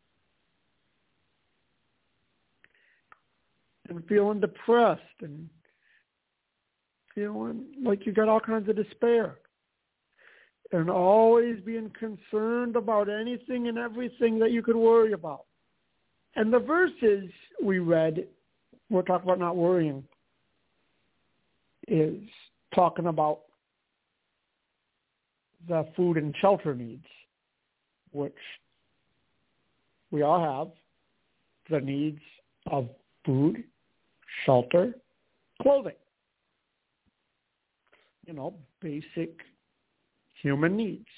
and feeling depressed and feeling like you got all kinds of despair and always being concerned about anything and everything that you could worry about. And the verses we read, we're talking about not worrying, is talking about the food and shelter needs, which we all have, the needs of food, shelter, clothing. You know, basic human needs.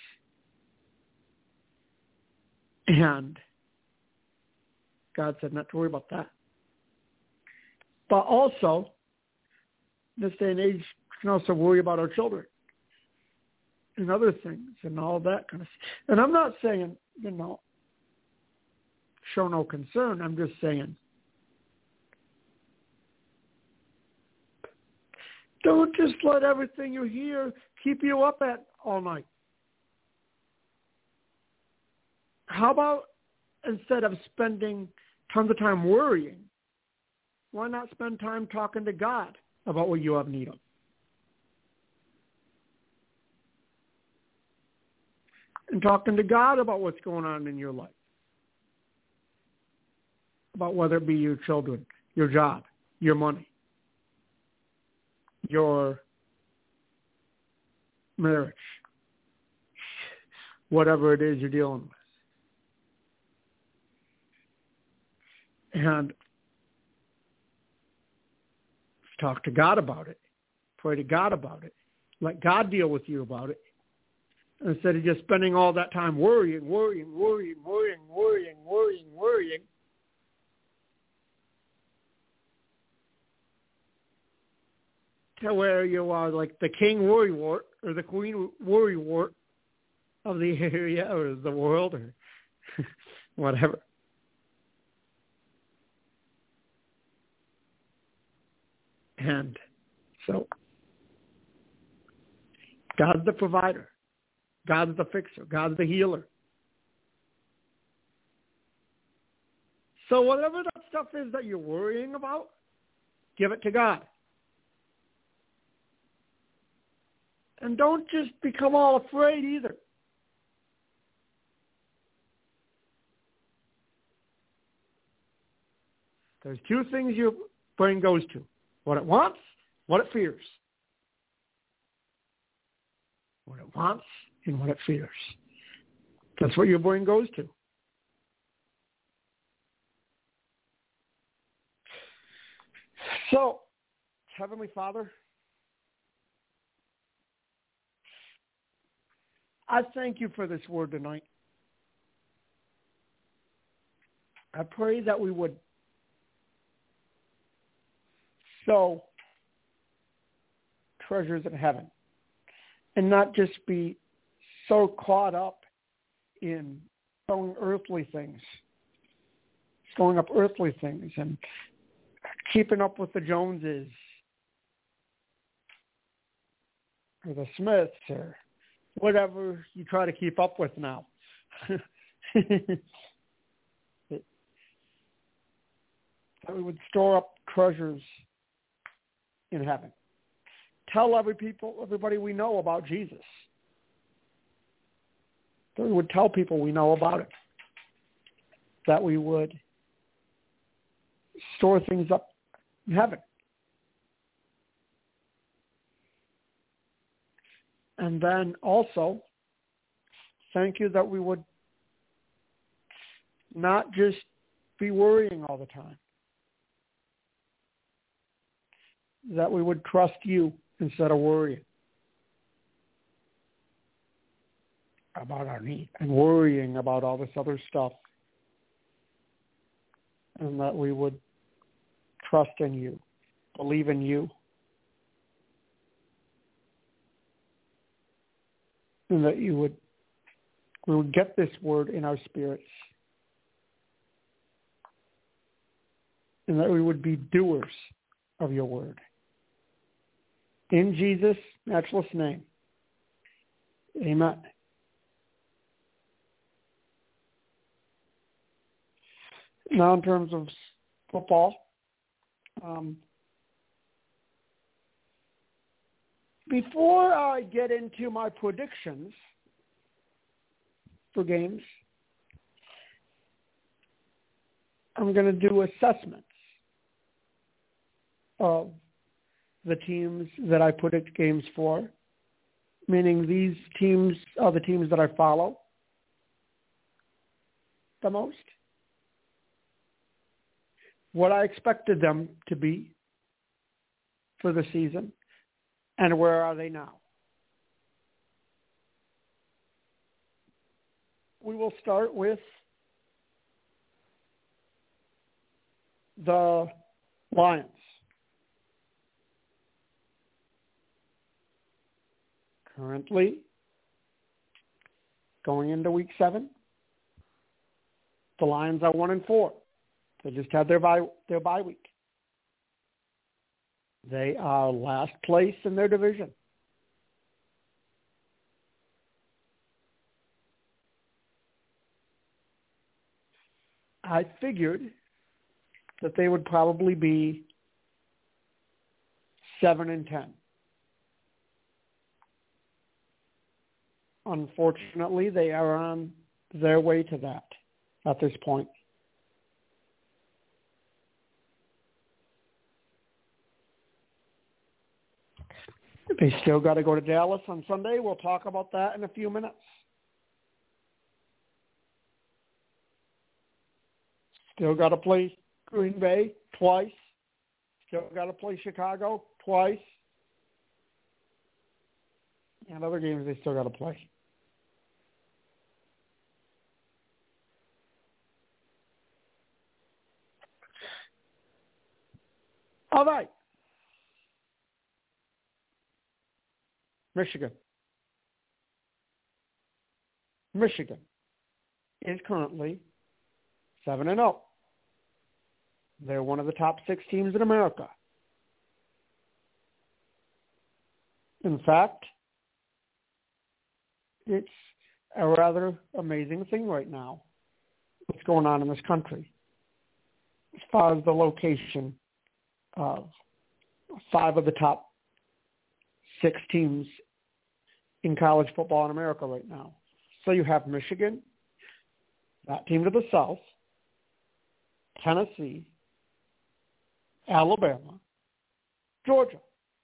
And God said not to worry about that. But also, in this day and age, we can also worry about our children and other things and all that kind of stuff. And I'm not saying, you know, show no concern. I'm just saying, don't just let everything you hear keep you up at all night. How about instead of spending tons of time worrying, why not spend time talking to God about what you have need of? And talking to God about what's going on in your life. About whether it be your children, your job, your money, your marriage, whatever it is you're dealing with. And talk to God about it. Pray to God about it. Let God deal with you about it. Instead of just spending all that time worrying, worrying, worrying, worrying, worrying, worrying, worrying. To where you are like the king worrywart or the queen worrywart of the area or the world or whatever. And so God's the provider. God's the fixer. God's the healer. So whatever that stuff is that you're worrying about, give it to God. And don't just become all afraid either. There's two things your brain goes to. What it wants, what it fears. What it wants and what it fears. That's what your brain goes to. So, Heavenly Father, I thank you for this word tonight. I pray that we would sow treasures in heaven and not just be so caught up in sowing earthly things, sowing up earthly things and keeping up with the Joneses or the Smiths or whatever you try to keep up with now. That we would store up treasures in heaven. Tell every people, everybody we know about Jesus. That we would tell people we know about it. That we would store things up in heaven. And then also, thank you that we would not just be worrying all the time. That we would trust you instead of worrying about our need and worrying about all this other stuff. And that we would trust in you, believe in you. And that you would, we would get this word in our spirits. And that we would be doers of your word. In Jesus' matchless name. Amen. Now in terms of football, um, before I get into my predictions for games, I'm going to do assessments of the teams that I predict games for, meaning these teams are the teams that I follow the most, what I expected them to be for the season, and where are they now. We will start with the Lions. Currently, going into week seven, the Lions are one and four. They just had their bye, their bye week. They are last place in their division. I figured that they would probably be seven and ten. Unfortunately, they are on their way to that at this point. They still got to go to Dallas on Sunday. We'll talk about that in a few minutes. Still got to play Green Bay twice. Still got to play Chicago twice. And other games they still got to play. All right. Michigan. Michigan is currently seven and oh. They're one of the top six teams in America. In fact, it's a rather amazing thing right now, what's going on in this country, as far as the location of five of the top six teams in college football in America right now. So you have Michigan, that team to the south, Tennessee, Alabama, Georgia.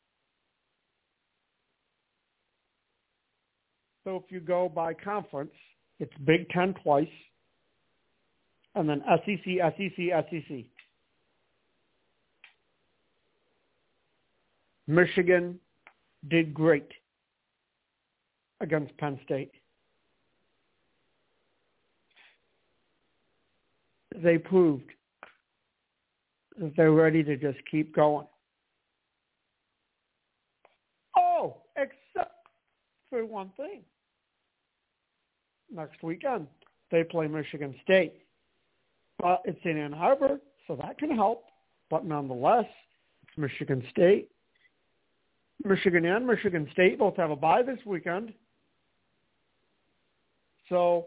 So if you go by conference, it's Big Ten twice, and then S E C, S E C, S E C. Michigan did great against Penn State. They proved that they're ready to just keep going. Oh, except for one thing. Next weekend, they play Michigan State. But it's in Ann Arbor, so that can help. But nonetheless, it's Michigan State. Michigan and Michigan State both have a bye this weekend. So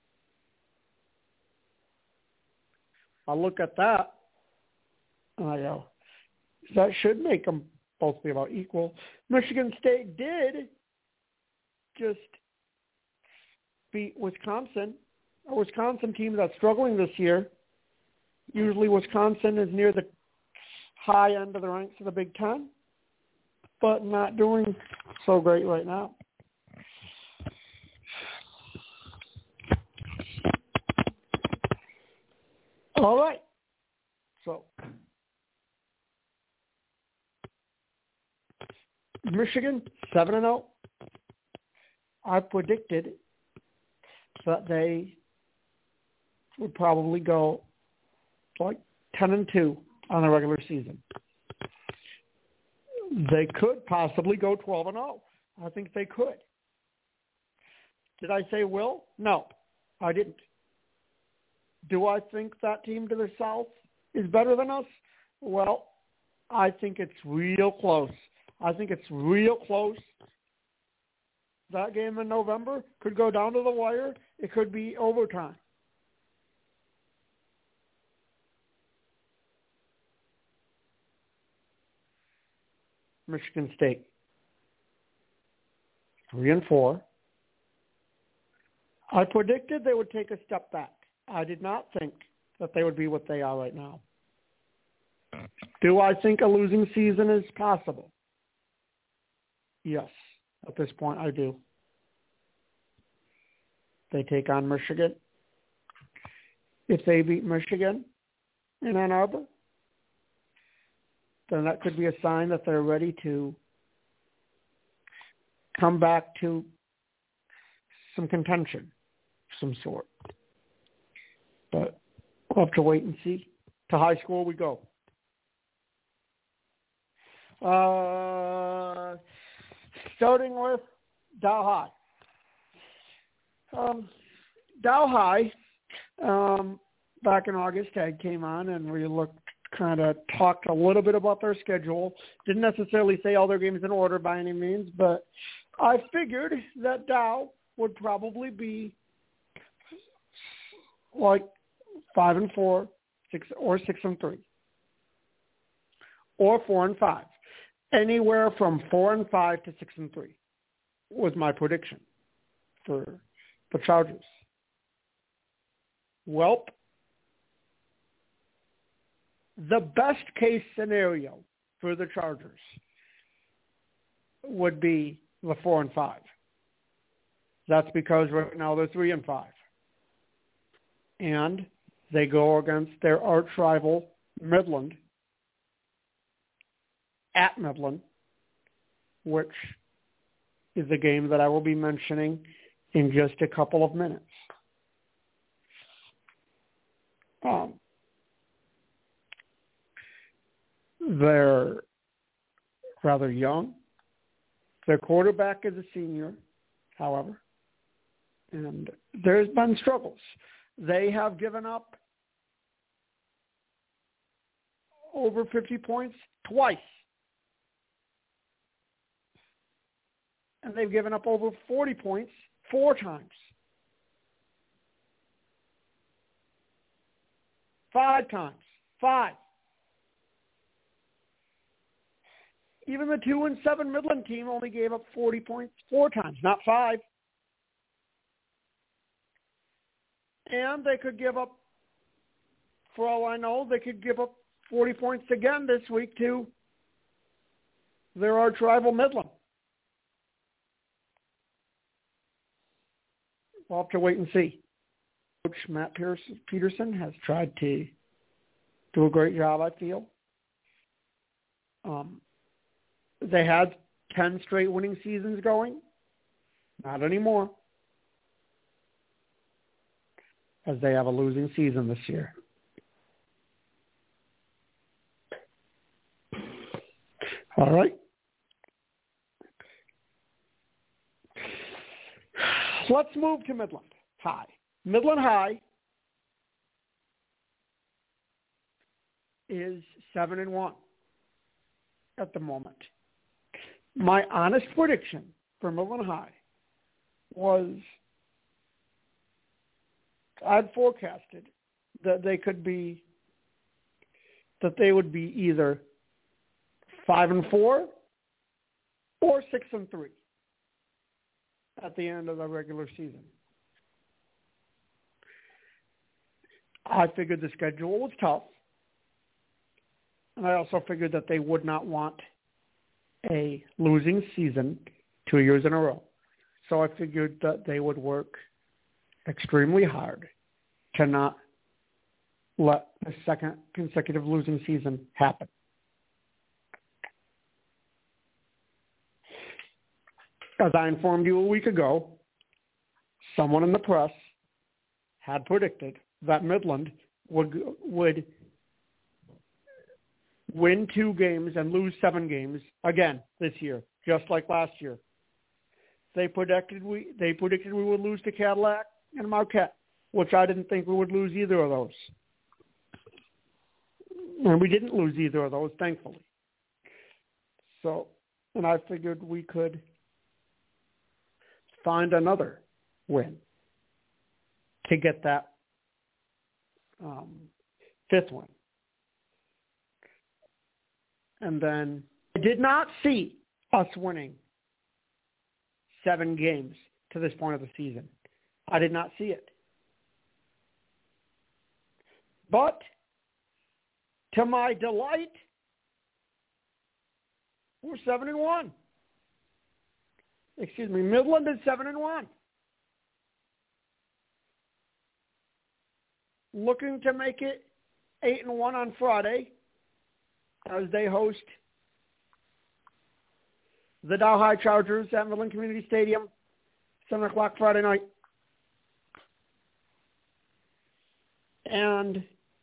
I look at that, and I go, that should make them both be about equal. Michigan State did just beat Wisconsin, a Wisconsin team that's struggling this year. Usually Wisconsin is near the high end of the ranks of the Big Ten, but not doing so great right now. All right. So Michigan, seven and oh. I predicted that they would probably go like ten and two on the regular season. They could possibly go twelve and oh. I think they could. Did I say will? No, I didn't. Do I think that team to the south is better than us? Well, I think it's real close. I think it's real close. That game in November could go down to the wire. It could be overtime. Michigan State, three and four. I predicted they would take a step back. I did not think that they would be what they are right now. Do I think a losing season is possible? Yes, at this point I do. They take on Michigan. If they beat Michigan in Ann Arbor, then that could be a sign that they're ready to come back to some contention of some sort. But we'll have to wait and see. To high school we go. Uh, starting with Dow High. Um, Dow High, um, back in August, Ted came on and we looked, kind of talked a little bit about their schedule. Didn't necessarily say all their games in order by any means, but I figured that Dow would probably be like five and four, six or six and three, or four and five. Anywhere from four and five to six and three was my prediction for the Chargers. Welp, the best case scenario for the Chargers would be the four and five. That's because right now they're three and five. And they go against their arch rival, Midland, at Midland, which is a game that I will be mentioning in just a couple of minutes. Um, they're rather young. Their quarterback is a senior, however, and there's been struggles. They have given up over fifty points twice. And they've given up over forty points four times. Five times. Five. Even the two and seven Midland team only gave up forty points four times, not five. And they could give up, for all I know, they could give up forty points again this week to their arch rival Midland. We'll have to wait and see. Coach Matt Peterson has tried to do a great job, I feel. Um, they had ten straight winning seasons going. Not anymore, as they have a losing season this year. All right. Let's move to Midland High. Midland High is seven and one at the moment. my honest prediction for Midland High was I'd forecasted that they could be, that they would be either five and four or six and three at the end of the regular season. I figured the schedule was tough, and I also figured that they would not want a losing season two years in a row. So I figured that they would work extremely hard to not let a second consecutive losing season happen. As I informed you a week ago, someone in the press had predicted that Midland would would win two games and lose seven games again this year, just like last year. They predicted we they predicted we would lose to Cadillac and Marquette, which I didn't think we would lose either of those. And we didn't lose either of those, thankfully. So, and I figured we could find another win to get that um, fifth win. And then I did not see us winning seven games to this point of the season. I did not see it. But to my delight, we're seven and one. Excuse me, Midland is seven and one. Looking to make it eight and one on Friday as they host the Dow High Chargers at Midland Community Stadium, seven o'clock Friday night. And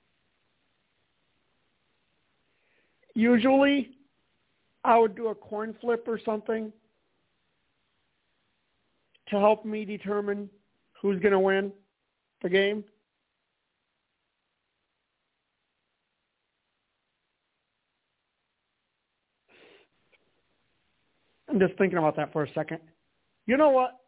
usually I would do a coin flip or something to help me determine who's going to win the game. I'm just thinking about that for a second. You know what?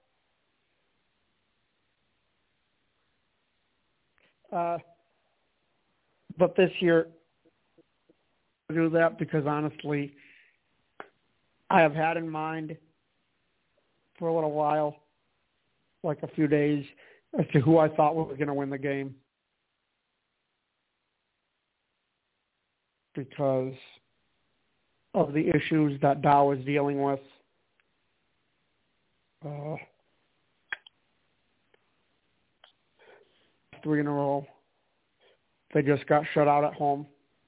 Uh, but this year, I'll do that because honestly, I have had in mind for a little while, like a few days, as to who I thought was going to win the game. Because of the issues that Dow is dealing with. Uh, three in a row. They just got shut out at home.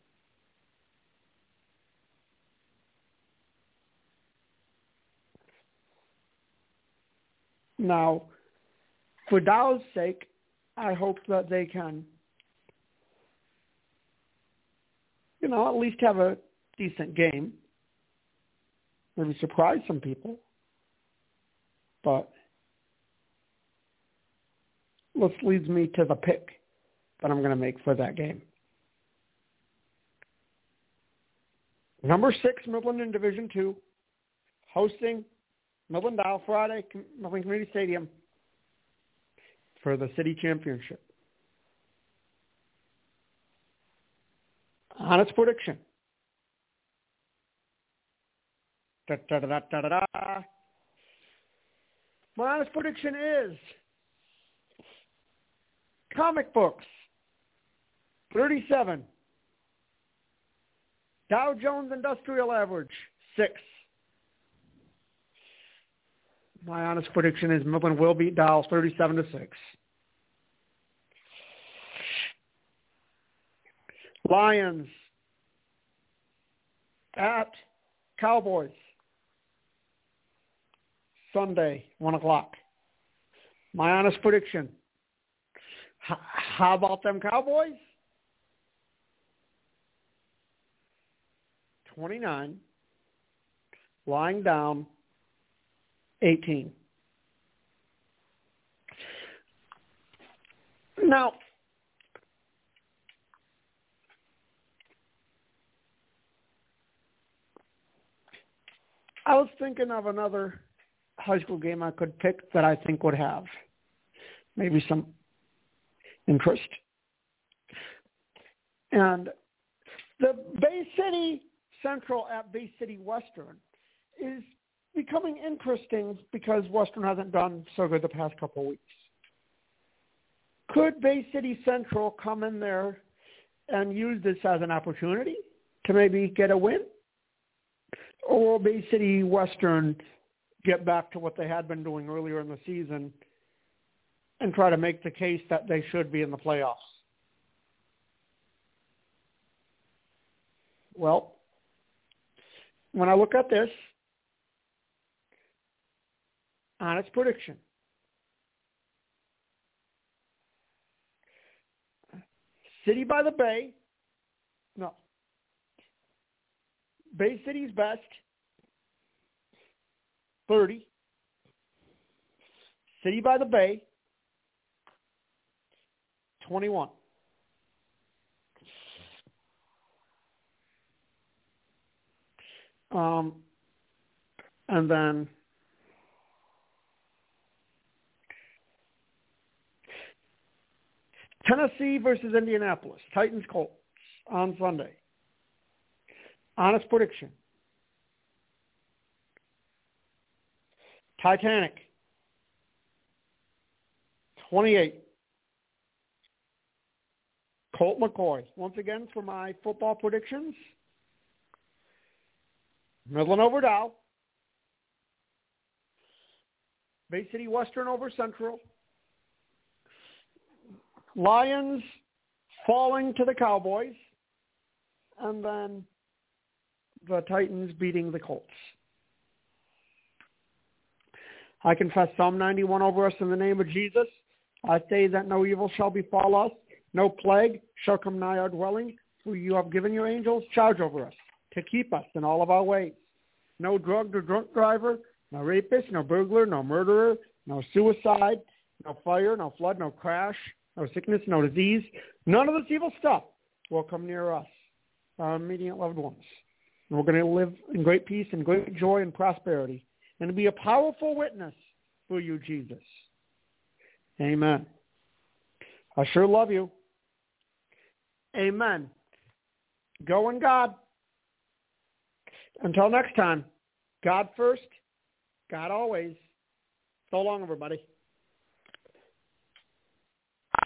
Now, for Dow's sake, I hope that they can, you know, at least have a decent game. Maybe surprise some people. But this leads me to the pick that I'm going to make for that game. Number six, Midland in Division Two, hosting Midland Dow Friday, Midland Community Stadium for the city championship. Honest prediction. Da, da, da, da, da, da. My honest prediction is comic books, thirty-seven. Dow Jones Industrial Average, six. My honest prediction is Midland will beat Dow thirty-seven to six. Lions at Cowboys, Sunday, one o'clock. My honest prediction, H- how about them Cowboys? twenty-nine, lying down, eighteen. Now, I was thinking of another high school game I could pick that I think would have maybe some interest. And the Bay City Central at Bay City Western is becoming interesting because Western hasn't done so good the past couple of weeks. Could Bay City Central come in there and use this as an opportunity to maybe get a win? Or will Bay City Western get back to what they had been doing earlier in the season and try to make the case that they should be in the playoffs? Well, when I look at this, honest prediction, City by the Bay, no, Bay City's best, thirty. City by the Bay, twenty-one. Um, and then Tennessee versus Indianapolis, Titans Colts on Sunday. Honest prediction. Titanic, twenty-eight. Colt McCoy. Once again, for my football predictions, Midland over Dow, Bay City Western over Central, Lions falling to the Cowboys, and then the Titans beating the Colts. I confess Psalm ninety-one over us in the name of Jesus. I say that no evil shall befall us, no plague shall come nigh our dwelling, for you have given your angels charge over us to keep us in all of our ways. No drugged or drunk driver, no rapist, no burglar, no murderer, no suicide, no fire, no flood, no crash, no sickness, no disease. None of this evil stuff will come near us, our immediate loved ones. And we're going to live in great peace and great joy and prosperity and be a powerful witness for you, Jesus. Amen. I sure love you. Amen. Go in God. Until next time, God first, God always. So long, everybody.